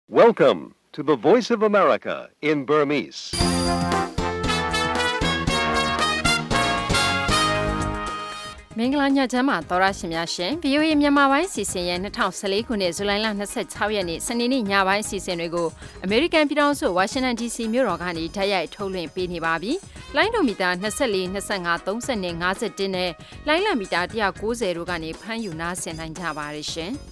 Welcome to the Voice of America in Burmese. ။မင်္ဂလာညချမ်းပါသောရရှင်များရှင် VOA မြန်မာပိုင်းစီစဉ်ရဲ့2014ခုနှစ်ဇူလိုင်လ26ရက်နေ့စနေနေ့ညပိုင်းစီစဉ်တွေကို American ပြည်ထောင်စု Washington DC မြို့တော်ကနေဓာတ်ရိုက်ထုတ်လွှင့်ပေးနေပါပြီ။လိုင်းဒိုမီတာ24 25 30နဲ့51နဲ့လိုင်းလံမီတာ190တို့ကနေဖမ်းယူနားဆင်နိုင်ကြပါရရှင်။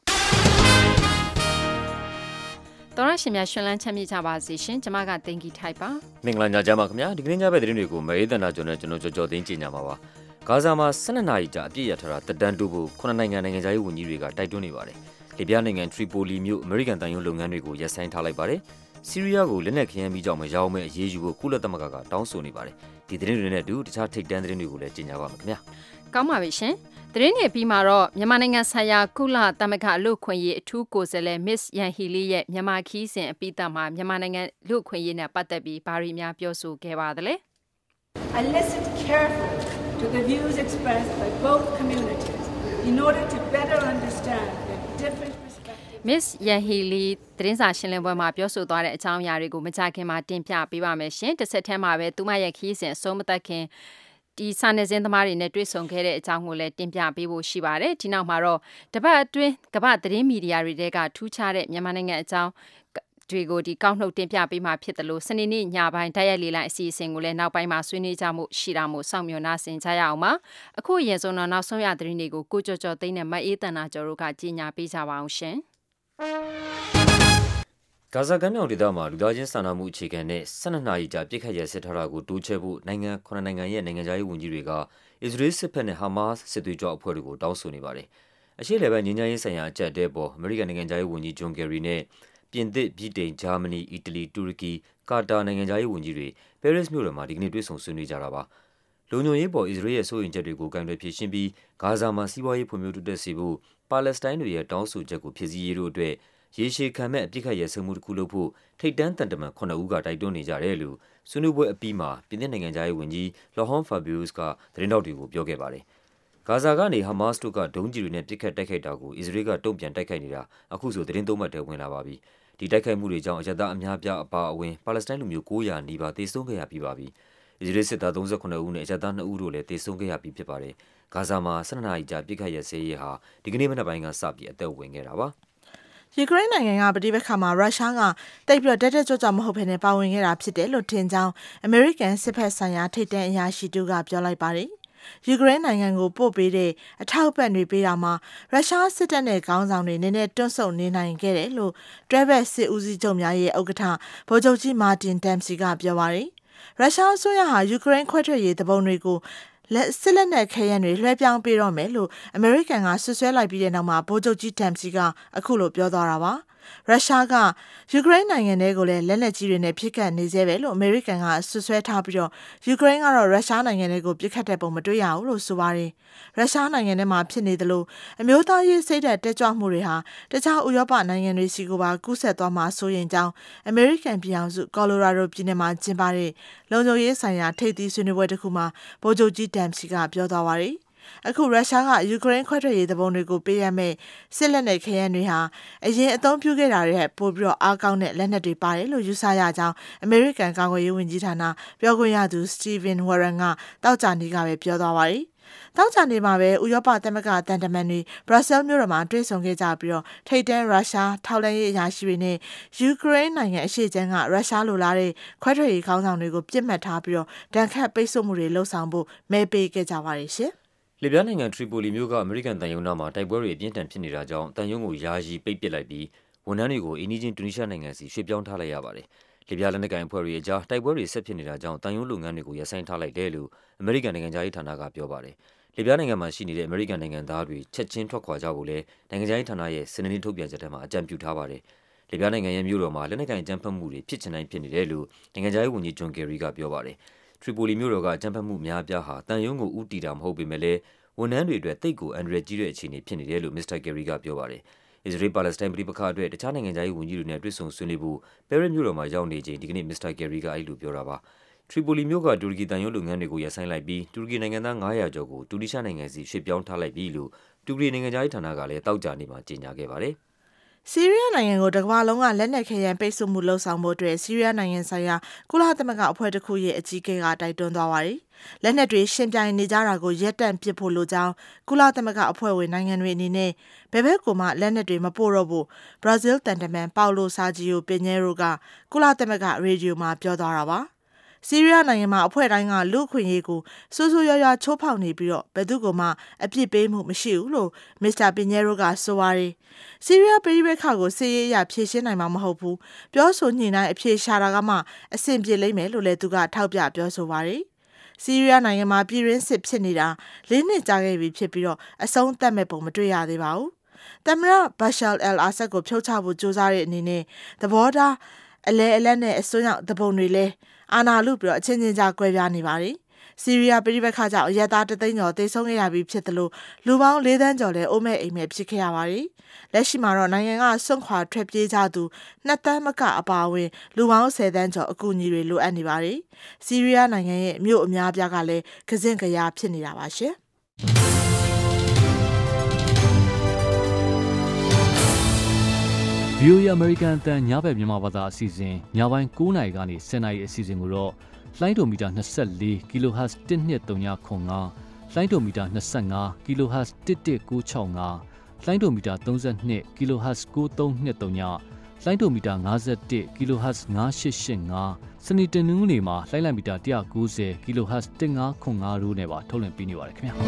တော်ရရှင်များရှင်လန်းချမ်းမြေ့ကြပါစေရှင်ကျွန်မကတင်ကြီးထိုက်ပါမင်္ဂလာညချမ်းပါခင်ဗျာဒီကနေ့ညဘက်သတင်းတွေကိုမေးသန္တာကျော်နဲ့ကျွန်တော်ကြော်သိန်းကြညာပါပါဂါဇာမှာ12နာရီကြာအပြည့်ရထားတာတက်တန်းတူဖို့9နိုင်ငံနိုင်ငံခြားရေးဝန်ကြီးတွေကတိုက်တွန်းနေပါတယ်လီဘီယာနိုင်ငံထရီပိုလီမြို့အမေရိကန်တန်ယုံလုပ်ငန်းတွေကိုရပ်ဆိုင်းထားလိုက်ပါတယ်ဆီးရီးယားကိုလက်နက်ခဲယမ်းပြီးကြောင့်မရောက်မဲ့အရေးယူဖို့ကုလသမဂ္ဂကတောင်းဆိုနေပါတယ်ဒီသတင်းတွေနဲ့အတူတခြားထိပ်တန်းသတင်းတွေကိုလည်းကြညာပါမယ်ခင်ဗျာကောင်းပါပြီရှင်သတင်းတွေပြီးမှာတော့မြန်မာနိုင်ငံဆိုင်ရာကုလသမဂ္ဂလူ့ခွင့်ရေးအထူးကိုယ်စားလှယ် Miss Yan Hee Lee ရဲ့မြန်မာခီးစဉ်အပိသက်မှာမြန်မာနိုင်ငံလူ့ခွင့်ရေးနဲ့ပတ်သက်ပြီးဘာတွေများပြောဆိုခဲ့ပါသလဲ I listened carefully to the views expressed by both communities in order to better understand the different perspectives. Miss Yan Hee Lee သတင်းစာရှင်းလင်းပွဲမှာပြောဆိုသွားတဲ့အကြောင်းအရာတွေကိုမကြာခင်မှာတင်ပြပေးပါမယ်ရှင်တစ်ဆက်တည်းမှာပဲသူမရဲ့ခီးစဉ်အဆုံးမသက်ခင်ဒီစာနယ်ဇင်းသမားတွေနဲ့တွေ့ဆုံခဲ့တဲ့အကြောင်းကိုလည်းတင်ပြပေးဖို့ရှိပါတယ်ဒီနောက်မှာတော့တပတ်အတွင်းကမ္ဘာသတင်းမီဒီယာတွေကထူးခြားတဲ့မြန်မာနိုင်ငံအကြောင်းတွေကိုဒီကောက်နှုတ်တင်ပြပေးမှာဖြစ်တယ်လို့စနေနေ့ညပိုင်းတိုက်ရိုက်လေလိုင်းအစီအစဉ်ကိုလည်းနောက်ပိုင်းမှာဆွေးနွေးကြမှုရှိတာမို့စောင့်မျှော်နှားဆင်ကြရအောင်ပါအခုအရင်ဆုံးတော့နောက်ဆုံးရသတင်းတွေကိုကိုကျော်ကျော်သိန်းနဲ့မအေးတန်နာကျော်တို့ကကြီးညာပေးကြပါအောင်ရှင်ဂါဇာကမ်းမြောင်ဒေသမှာလူသားချင်းစာနာမှုအခြေခံနဲ့12နာရီကြာပြစ်ခတ်ရစစ်ထားတာကိုတိုးချဲ့ဖို့နိုင်ငံ9နိုင်ငံရဲ့နိုင်ငံခြားရေးဝန်ကြီးတွေကအစ္စရေးစစ်ဖက်နဲ့ဟာမတ်စစ်သွေးကြွအဖွဲ့တွေကိုတောင်းဆိုနေပါတယ်။အရှေ့လေဘန်ငြိမ်းချမ်းရေးဆိုင်ရာအကြက်တဲပေါ်အမေရိကန်နိုင်ငံခြားရေးဝန်ကြီးဂျွန်ကယ်ရီနဲ့ပြင်သစ်၊ဗြိတိန်၊ဂျာမနီ၊အီတလီ၊တူရကီ၊ကာတာနိုင်ငံခြားရေးဝန်ကြီးတွေပဲရစ်မြို့တော်မှာဒီကနေ့တွေ့ဆုံဆွေးနွေးကြတာပါ။လုံခြုံရေးပေါ်အစ္စရေးရဲ့စိုးရိမ်ချက်တွေကိုကိုင်တွယ်ဖြေရှင်းပြီးဂါဇာမှာစီးပွားရေးဖွံ့ဖြိုးတိုးတက်စေဖို့ပါလက်စတိုင်းတွေရဲ့တောင်းဆိုချက်ကိုဖြည့်ဆည်းရေးတို့အတွက်ရေရှည်ခံမဲ့အပြစ်ခတ်ရဲစမှုတစ်ခုလုပ်ဖို့ထိပ်တန်းတန်တမန်9ဦးကတိုက်တွန်းနေကြတယ်လို့ဆွေးနွေးပွဲအပြီးမှာပြင်သစ်နိုင်ငံခြားရေးဝန်ကြီးလော်ဟွန်ဖာဘီယုစ်ကသတင်းတောက်တွေကိုပြောခဲ့ပါတယ်။ဂါဇာကနေဟာမတ်စ်တို့ကဒုံးကျည်တွေနဲ့ပစ်ခတ်တိုက်ခိုက်တာကိုအစ္စရေးကတုံ့ပြန်တိုက်ခိုက်နေတာအခုဆိုသတင်းသုံးမှတ်ထဲဝင်လာပါပြီ။ဒီတိုက်ခိုက်မှုတွေကြောင့်အရသားအများပြားအပါအဝင်ပါလက်စတိုင်းလူမျိုး900နီးပါးသေဆုံးခဲ့ရပြီးပါပြီ။အစ္စရေးစစ်သား39ဦးနဲ့အရသား2ဦးတို့လည်းသေဆုံးခဲ့ရပြီးဖြစ်ပါတယ်။ဂါဇာမှာ12နာရီကြာပစ်ခတ်ရဲစဲရေးဟာဒီကနေ့မနက်ပိုင်းကစပြီးအသက်ဝင်ခဲ့တာပါ။ယူကရိန်းနိုင်ငံကပဋိပက္ခမှာရုရှားကတိတ်ပြီးတက်ကြွကြွမဟုတ်ဘဲနဲ့ပါဝင်ခဲ့တာဖြစ်တယ်လို့ထင်ကြောင်းအမေရိကန်စစ်ဖက်ဆိုင်ရာထိပ်တန်းအရာရှိတူကပြောလိုက်ပါတယ်။ယူကရိန်းနိုင်ငံကိုပို့ပေးတဲ့အထောက်အပံ့တွေပေးတာမှာရုရှားစစ်တပ်နဲ့ခေါင်းဆောင်တွေနည်းနည်းတွန့်ဆုတ်နေနိုင်ခဲ့တယ်လို့တွဲဘက်စစ်ဦးစီးချုပ်များရဲ့ဥက္ကဋ္ဌဗိုလ်ချုပ်ကြီးမာတင်ဒမ်စီကပြောပါတယ်။ရုရှားအစိုးရဟာယူကရိန်းခွဲထွက်ရေးတပုံတွေကိုစစ်လက်နက်ခဲယမ်းတွေလွှဲပြောင်းပေးတော့မယ်လို့အမေရိကန်ကဆွဆွဲလိုက်ပြီးတဲ့နောက်မှာဗိုလ်ချုပ်ကြီးဒမ်စီကအခုလိုပြောသွားတာပါရုရှားကယူကရိန်းနိုင်ငံထဲကိုလည်းလက်နက်ကြီးတွေနဲ့ပစ်ခတ်နေသေးပဲလို့အမေရိကန်ကဆွဆွဲထားပြီးတော့ယူကရိန်းကတော့ရုရှားနိုင်ငံထဲကိုပစ်ခတ်တဲ့ပုံမတွေ့ရဘူးလို့ဆိုပါတယ်ရုရှားနိုင်ငံထဲမှာဖြစ်နေသလိုအမျိုးသားရေးစိတ်ဓာတ်တက်ကြွမှုတွေဟာတခြားဥရောပနိုင်ငံတွေစီကိုပါကူးစက်သွားမှာစိုးရိမ်ကြောင်းအမေရိကန်ပြည်အောင်စုကော်လိုရာဒိုပြည်နယ်မှာကျင်းပတဲ့လုံခြုံရေးဆိုင်ရာထိပ်သီးဆွေးနွေးပွဲတစ်ခုမှာဗိုလ်ချုပ်ကြီးဒမ်စီကပြောသွားပါတယ်အခုရုရှားကယူကရိန်းခွဲထွက်ရေးတပုံတွေကိုပေးရမယ့်စစ်လက်နက်ခဲယမ်းတွေဟာအရင်အသုံးပြုခဲ့တာတွေပိုပြီးတော့အားကောင်းတဲ့လက်နက်တွေပါတယ်လို့ယူဆရကြောင်းအမေရိကန်ကာကွယ်ရေးဝန်ကြီးဌာနပြောခွင့်ရသူစတီဗင်ဝရန်ကတောက်ကြနေကပဲပြောသွားပါတယ်တောက်ကြနေမှာပဲဥရောပသမဂ္ဂတန်တမန်တွေဘရပ်ဆဲလ်မြို့တော်မှာတွေ့ဆုံခဲ့ကြပြီးတော့ထိပ်တန်းရုရှားထောက်လှမ်းရေးအရာရှိတွေနဲ့ယူကရိန်းနိုင်ငံအရှေ့ခြမ်းကရုရှားလိုလားတဲ့ခွဲထွက်ရေးခေါင်းဆောင်တွေကိုပြစ်မှတ်ထားပြီးတော့ဒဏ်ခတ်ပိတ်ဆို့မှုတွေလှုံ့ဆော်ဖို့မဲပေးခဲ့ကြပါတယ်ရှင်လီဘီယာနိုင်ငံထရီပိုလီမြို့ကအမေရိကန်တန်ယုံနာမှာတိုက်ပွဲတွေအပြင်းထန်ဖြစ်နေတာကြောင့်တန်ယုံကိုယာယီပိတ်ပစ်လိုက်ပြီးဝန်ထမ်းတွေကိုအီနီးချင်းတူနီးရှားနိုင်ငံစီရွှေ့ပြောင်းထားလိုက်ရပါတယ်။လီဘီယာလက်နက်ကိုင်အဖွဲ့တွေအကြားတိုက်ပွဲတွေဆက်ဖြစ်နေတာကြောင့်တန်ယုံလုပ်ငန်းတွေကိုရပ်ဆိုင်းထားလိုက်တယ်လို့အမေရိကန်နိုင်ငံခြားရေးဌာနကပြောပါတယ်။လီဘီယာနိုင်ငံမှာရှိနေတဲ့အမေရိကန်နိုင်ငံသားတွေချက်ချင်းထွက်ခွာကြဖို့လည်းနိုင်ငံခြားရေးဌာနရဲ့စနေနေ့ထုတ်ပြန်ချက်ထဲမှာအကြံပြုထားပါတယ်။လီဘီယာနိုင်ငံရဲ့မြို့တော်မှာလက်နက်ကိုင်အကြမ်းဖက်မှုတွေဖြစ်ချင်တိုင်းဖြစ်နေတယ်လို့နိုင်ငံခြားရေးဝန်ကြီးဂျွန်ကယ်ရီကပြောပါတယ်။ထရီပိုလီမြို့တော်ကအကြမ်းဖက်မှုများပြားဟာတန်ယုံကိုဥတီတာမဟုတ်ပေမဲ့လည်းဝန်ထမ်းတွေအတွက်တိတ်ကိုအန်ဒရယ်ကြီးတဲ့အခြေအနေဖြစ်နေတယ်လို့မစ္စတာကယ်ရီကပြောပါတယ်။အစ္စရေးပါလက်စတိုင်းပြည်ပခါအတွက်တခြားနိုင်ငံခြားရေးဝန်ကြီးတွေနဲ့တွေ့ဆုံဆွေးနွေးဖို့ပဲရစ်မြို့တော်မှာရောက်နေချိန်ဒီကနေ့မစ္စတာကယ်ရီကအဲ့လိုပြောတာပါ။ထရီပိုလီမြို့ကတူရကီတန်ယုံလုပ်ငန်းတွေကိုရပ်ဆိုင်းလိုက်ပြီးတူရကီနိုင်ငံသား900ကျော်ကိုတူနီးရှားနိုင်ငံစီရွှေ့ပြောင်းထားလိုက်ပြီလို့တူရကီနိုင်ငံခြားရေးဌာနကလည်းတောက်ကြနေမှာကြေညာခဲ့ပါတယ်။ဆီးရီးယားနိုင်ငံကိုတကမ္ဘာလုံးကလက်နက်ခဲယမ်းပိတ်ဆို့မှုလှုံ့ဆော်မှုအတွက်ဆီးရီးယားနိုင်ငံဆိုင်ရာကုလသမဂ္ဂအဖွဲ့တစ်ခုရဲ့အကြီးအကဲကတိုက်တွန်းသွားပါတယ်။လက်နက်တွေရှင်ပြိုင်နေကြတာကိုရပ်တန့်ပစ်ဖို့လိုကြောင်းကုလသမဂ္ဂအဖွဲ့ဝင်နိုင်ငံတွေအနေနဲ့ဘယ်ဘက်ကမှလက်နက်တွေမပို့တော့ဘူးဘရာဇီးတန်တမန်ပေါလိုဆာဂျီယိုပင်ညဲရိုကကုလသမဂ္ဂရေဒီယိုမှာပြောသွားတာပါ။ဆီးရီးယားနိုင်ငံမှာအဖွဲ့တိုင်းကလူ့အခွင့်အရေးကိုဆိုးဆိုးရွားရွားချိုးဖောက်နေပြီးတော့ဘယ်သူမှအပြစ်ပေးမှုမရှိဘူးလို့မစ္စတာပင်ညဲရိုကဆိုပါတယ်။ဆီးရီးယားပြည်ပခါကိုစစ်ရေးအရဖြေရှင်းနိုင်မှာမဟုတ်ဘူး။ပြောဆိုညှိနှိုင်းအဖြေရှာတာကမှအဆင်ပြေလိမ့်မယ်လို့လည်းသူကထောက်ပြပြောဆိုပါတယ်။ဆီးရီးယားနိုင်ငံမှာပြည်တွင်းစစ်ဖြစ်နေတာ၄နှစ်ကြာခဲ့ပြီဖြစ်ပြီးတော့အဆုံးသတ်မဲ့ပုံမတွေ့ရသေးပါဘူး။သမ္မတဘရှာအယ်အာဆတ်ကိုဖြုတ်ချဖို့ကြိုးစားတဲ့အနေနဲ့သဘောထားအလဲအလက်နဲ့အစွန်းရောက်သဘုံတွေလဲအာဏာလုပြီးတော့အချင်းချင်းကြားကွဲပြားနေပါတယ်။ဆီးရီးယားပြည်ပခါကြောင့်အရက်သား3သိန်းကျော်သေဆုံးခဲ့ရပြီးဖြစ်တယ်လို့လူပေါင်း4သန်းကျော်လည်းအိုးမဲ့အိမ်မဲ့ဖြစ်ခဲ့ရပါတယ်။လက်ရှိမှာတော့နိုင်ငံကစွန့်ခွာထွက်ပြေးကြသူ2သန်းမကအပါအဝင်လူပေါင်း10သန်းကျော်အကူအညီတွေလိုအပ်နေပါတယ်။ဆီးရီးယားနိုင်ငံရဲ့မြို့အများအပြားကလည်းကစင့်ကရာဖြစ်နေတာပါရှင်။ VOA American အတန်ညဘက်မြန်မာဘာသာအစီအစဉ်ညပိုင်း9:00နာရီကနေ10:00နာရီအစီအစဉ်ကိုတော့လိုင်းဒိုမီတာ24 kHz 1239လိုင်းဒိုမီတာ25 kHz 11965လိုင်းဒိုမီတာ32 kHz 9323လိုင်းဒိုမီတာ51 kHz 9885စနေတနင်္ဂနွေမှာလိုင်းလံမီတာ190 kHz 1505တို့နဲ့ပါထုတ်လွှင့်ပေးနေပါတယ်ခင်ဗျာ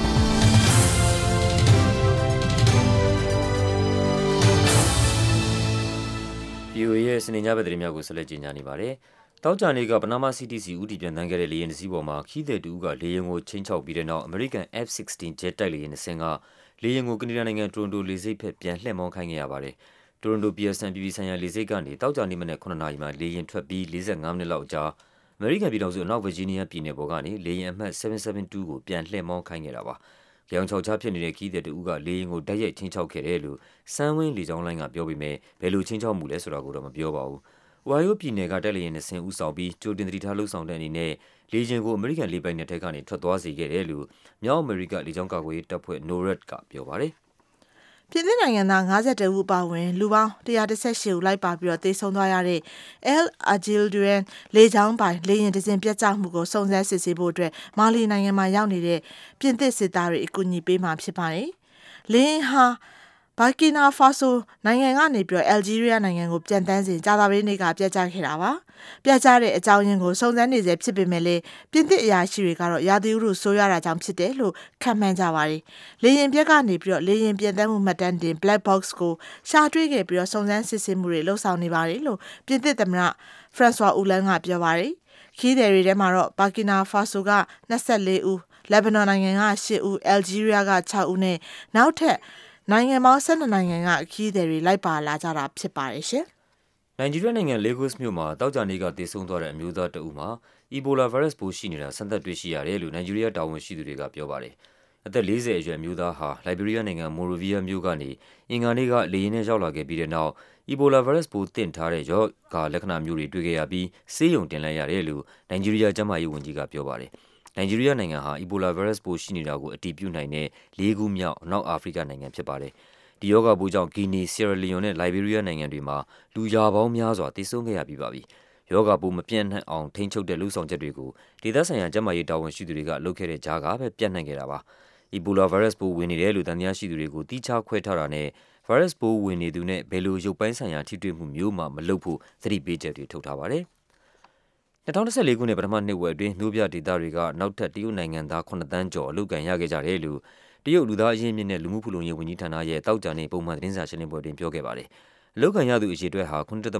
VOA ရဲ့စနေညဘက်သတင်းများကိုဆက်လက်ကြီးညာနေပါတယ်။တောက်ကြနေကပနားမားစီးတီးစီဦးတည်ပြန်တန်းခဲ့တဲ့လေယာဉ်တစ်စီးပေါ်မှာခီးသည်တူကလေယာဉ်ကိုချင်းချောက်ပြီးတဲ့နောက် American F-16 ဂျက်တိုက်လေယာဉ်တစ်စင်းကလေယာဉ်ကိုကနေဒါနိုင်ငံတိုရွန်တိုလေဆိပ်ဘက်ပြန်လှည့်မောင်းခိုင်းခဲ့ရပါတယ်။တိုရွန်တို Pearson ပြည်ပြည်ဆိုင်ရာလေဆိပ်ကနေတောက်ကြနေမနေ့9နာရီမှာလေယာဉ်ထွက်ပြီး45မိနစ်လောက်ကြာ American ပြည်ထောင်စုအနောက်ဗာဂျီးနီးယားပြည်နယ်ပေါ်ကနေလေယာဉ်အမှတ်772ကိုပြန်လှည့်မောင်းခိုင်းခဲ့တာပါ။ကြောင်ချောက်ချဖြစ်နေတဲ့ခီးသည်တူကလေယာဉ်ကိုတိုက်ရိုက်ချင်းချောက်ခဲ့တယ်လို့စမ်းဝင်းလေကြောင်းလိုင်းကပြောပေမဲ့ဘယ်လိုချင်းချောက်မှုလဲဆိုတာကိုတော့မပြောပါဘူး။ ဝိုင်ယိုပြည်နယ်ကတိုက်လေယာဉ်နှစ်စင်းဦးဆောင်ပြီးကြိုတင်သတိထားလှုပ်ဆောင်တဲ့အနေနဲ့လေယာဉ်ကိုအမေရိကန်လေပိုင်နက်ထဲကနေထွက်သွားစေခဲ့တယ်လို့မြောက်အမေရိကလေကြောင်းကာကွယ်ရေးတပ်ဖွဲ့ NORAD ကပြောပါတယ်။ပြည်သစ်နိုင်ငံသား52ဦးပါဝင်လူပေါင်း118ဦးလိုက်ပါပြီးတော့တေဆုံးသွားရတဲ့ El Agilduan လေကြောင်းပိုင်လေယာဉ်တစ်စင်းပြတ်ကျမှုကိုစုံစမ်းစစ်ဆေးဖို့အတွက်မာလီနိုင်ငံမှာရောက်နေတဲ့ပြင်သစ်စစ်သားတွေအကူအညီပေးမှာဖြစ်ပါတယ်။လေယာဉ်ဟာဘာကီနာဖာဆိုနိုင်ငံကနေပြီးတော့အယ်ဂျီးရီးယားနိုင်ငံကိုပြန်တန်းစဉ်ကြာသပတေးနေ့ကပြတ်ကျခဲ့တာပါ။ပြတ်ကျတဲ့အကြောင်းရင်းကိုစုံစမ်းနေစေဖြစ်ပေမဲ့လည်းပြင်သစ်အရာရှိတွေကတော့ရာသီဥတုဆိုးရွားတာကြောင့်ဖြစ်တယ်လို့ခန့်မှန်းကြပါတယ်။လေယာဉ်ပြက်ကနေပြီးတော့လေယာဉ်ပြန်တန်းမှုမှတ်တမ်းတင် Black Box ကိုရှာတွေ့ခဲ့ပြီးတော့စုံစမ်းစစ်ဆေးမှုတွေလှုပ်ဆောင်နေပါတယ်လို့ပြင်သစ်သမ္မတဖရန်ဆွာဦးလန်းကပြောပါတယ်။ခီးသည်တွေထဲမှာတော့ဘာကီနာဖာဆိုက24ဦးလက်ဘနွန်နိုင်ငံက8ဦးအယ်ဂျီးရီးယားက6ဦးနဲ့နောက်ထပ်နိုင်ငံပေါင်း12နိုင်ငံကခီးသည်တွေလိုက်ပါလာကြတာဖြစ်ပါတယ်ရှင်။နိုင်ဂျီးရီးယားနိုင်ငံလေဂို့စ်မြို့မှာတောက်ကြနေကတေဆုံးသွားတဲ့အမျိုးသားတဦးမှာအီဘိုလာဗိုင်းရပ်စ်ပိုးရှိနေတာစမ်းသပ်တွေ့ရှိရတယ်လို့နိုင်ဂျီးရီးယားတာဝန်ရှိသူတွေကပြောပါတယ်။အသက်40အရွယ်မျိုးသားဟာလိုက်ဘေးရီးယားနိုင်ငံမိုရိုဗီးယားမြို့ကနေအင်္ဂါနေ့ကလေယာဉ်နဲ့ရောက်လာခဲ့ပြီးတဲ့နောက်အီဘိုလာဗိုင်းရပ်စ်ပိုးတင့်ထားတဲ့ရောဂါလက္ခဏာမျိုးတွေတွေ့ခဲ့ရပြီးဆေးရုံတင်လိုက်ရတယ်လို့နိုင်ဂျီးရီးယားကျန်းမာရေးဝန်ကြီးကပြောပါတယ်။နိုင်ဂျီးရီးယားနိုင်ငံဟာအီဘိုလာဗိုင်းရပ်စ်ပိုးရှိနေတာကိုအတည်ပြုနိုင်တဲ့၄ခုမြောက်အနောက်အာဖရိကနိုင်ငံဖြစ်ပါတယ်။ဒီရောဂါပိုးကြောင့်ဂီနီ၊ဆီယရာလီယွန်နဲ့လိုက်ဘေးရီးယားနိုင်ငံတွေမှာလူရာပေါင်းများစွာသေဆုံးခဲ့ရပြီးပါပြီ။ရောဂါပိုးမပြန့်နှံ့အောင်ထိန်းချုပ်တဲ့လှုံ့ဆော်ချက်တွေကိုဒေသဆိုင်ရာကျန်းမာရေးတာဝန်ရှိသူတွေကလုပ်ခဲ့တဲ့ကြားကပဲပြန့်နှံ့ခဲ့တာပါ။အီဘိုလာဗိုင်းရပ်စ်ပိုးဝင်နေတယ်လို့သံသယရှိသူတွေကိုတိကျခွဲထားတာနဲ့ဗိုင်းရပ်စ်ပိုးဝင်နေသူနဲ့ဘယ်လိုရုပ်ပိုင်းဆိုင်ရာထိတွေ့မှုမျိုးမှမလုပ်ဖို့သတိပေးချက်တွေထုတ်ထားပါတယ်။2014ခုနှစ်ပထမနှစ်ဝက်အတွင်းမြို့ပြဒေသတွေကနောက်ထပ်တရုတ်နိုင်ငံသား9သန်းကျော်အလုပ်ကိုင်ရခဲ့ကြတယ်လို့တရုတ်လူသားအရင်းအမြစ်နဲ့လူမှုဖူလုံရေးဝန်ကြီးဌာနရဲ့တောက်ကြနေပုံမှန်သတင်းစာရှင်းလင်းပွဲတွင်ပြောခဲ့ပါတယ်။အလုပ်ကိုင်ရသူအရေအတွက်ဟာ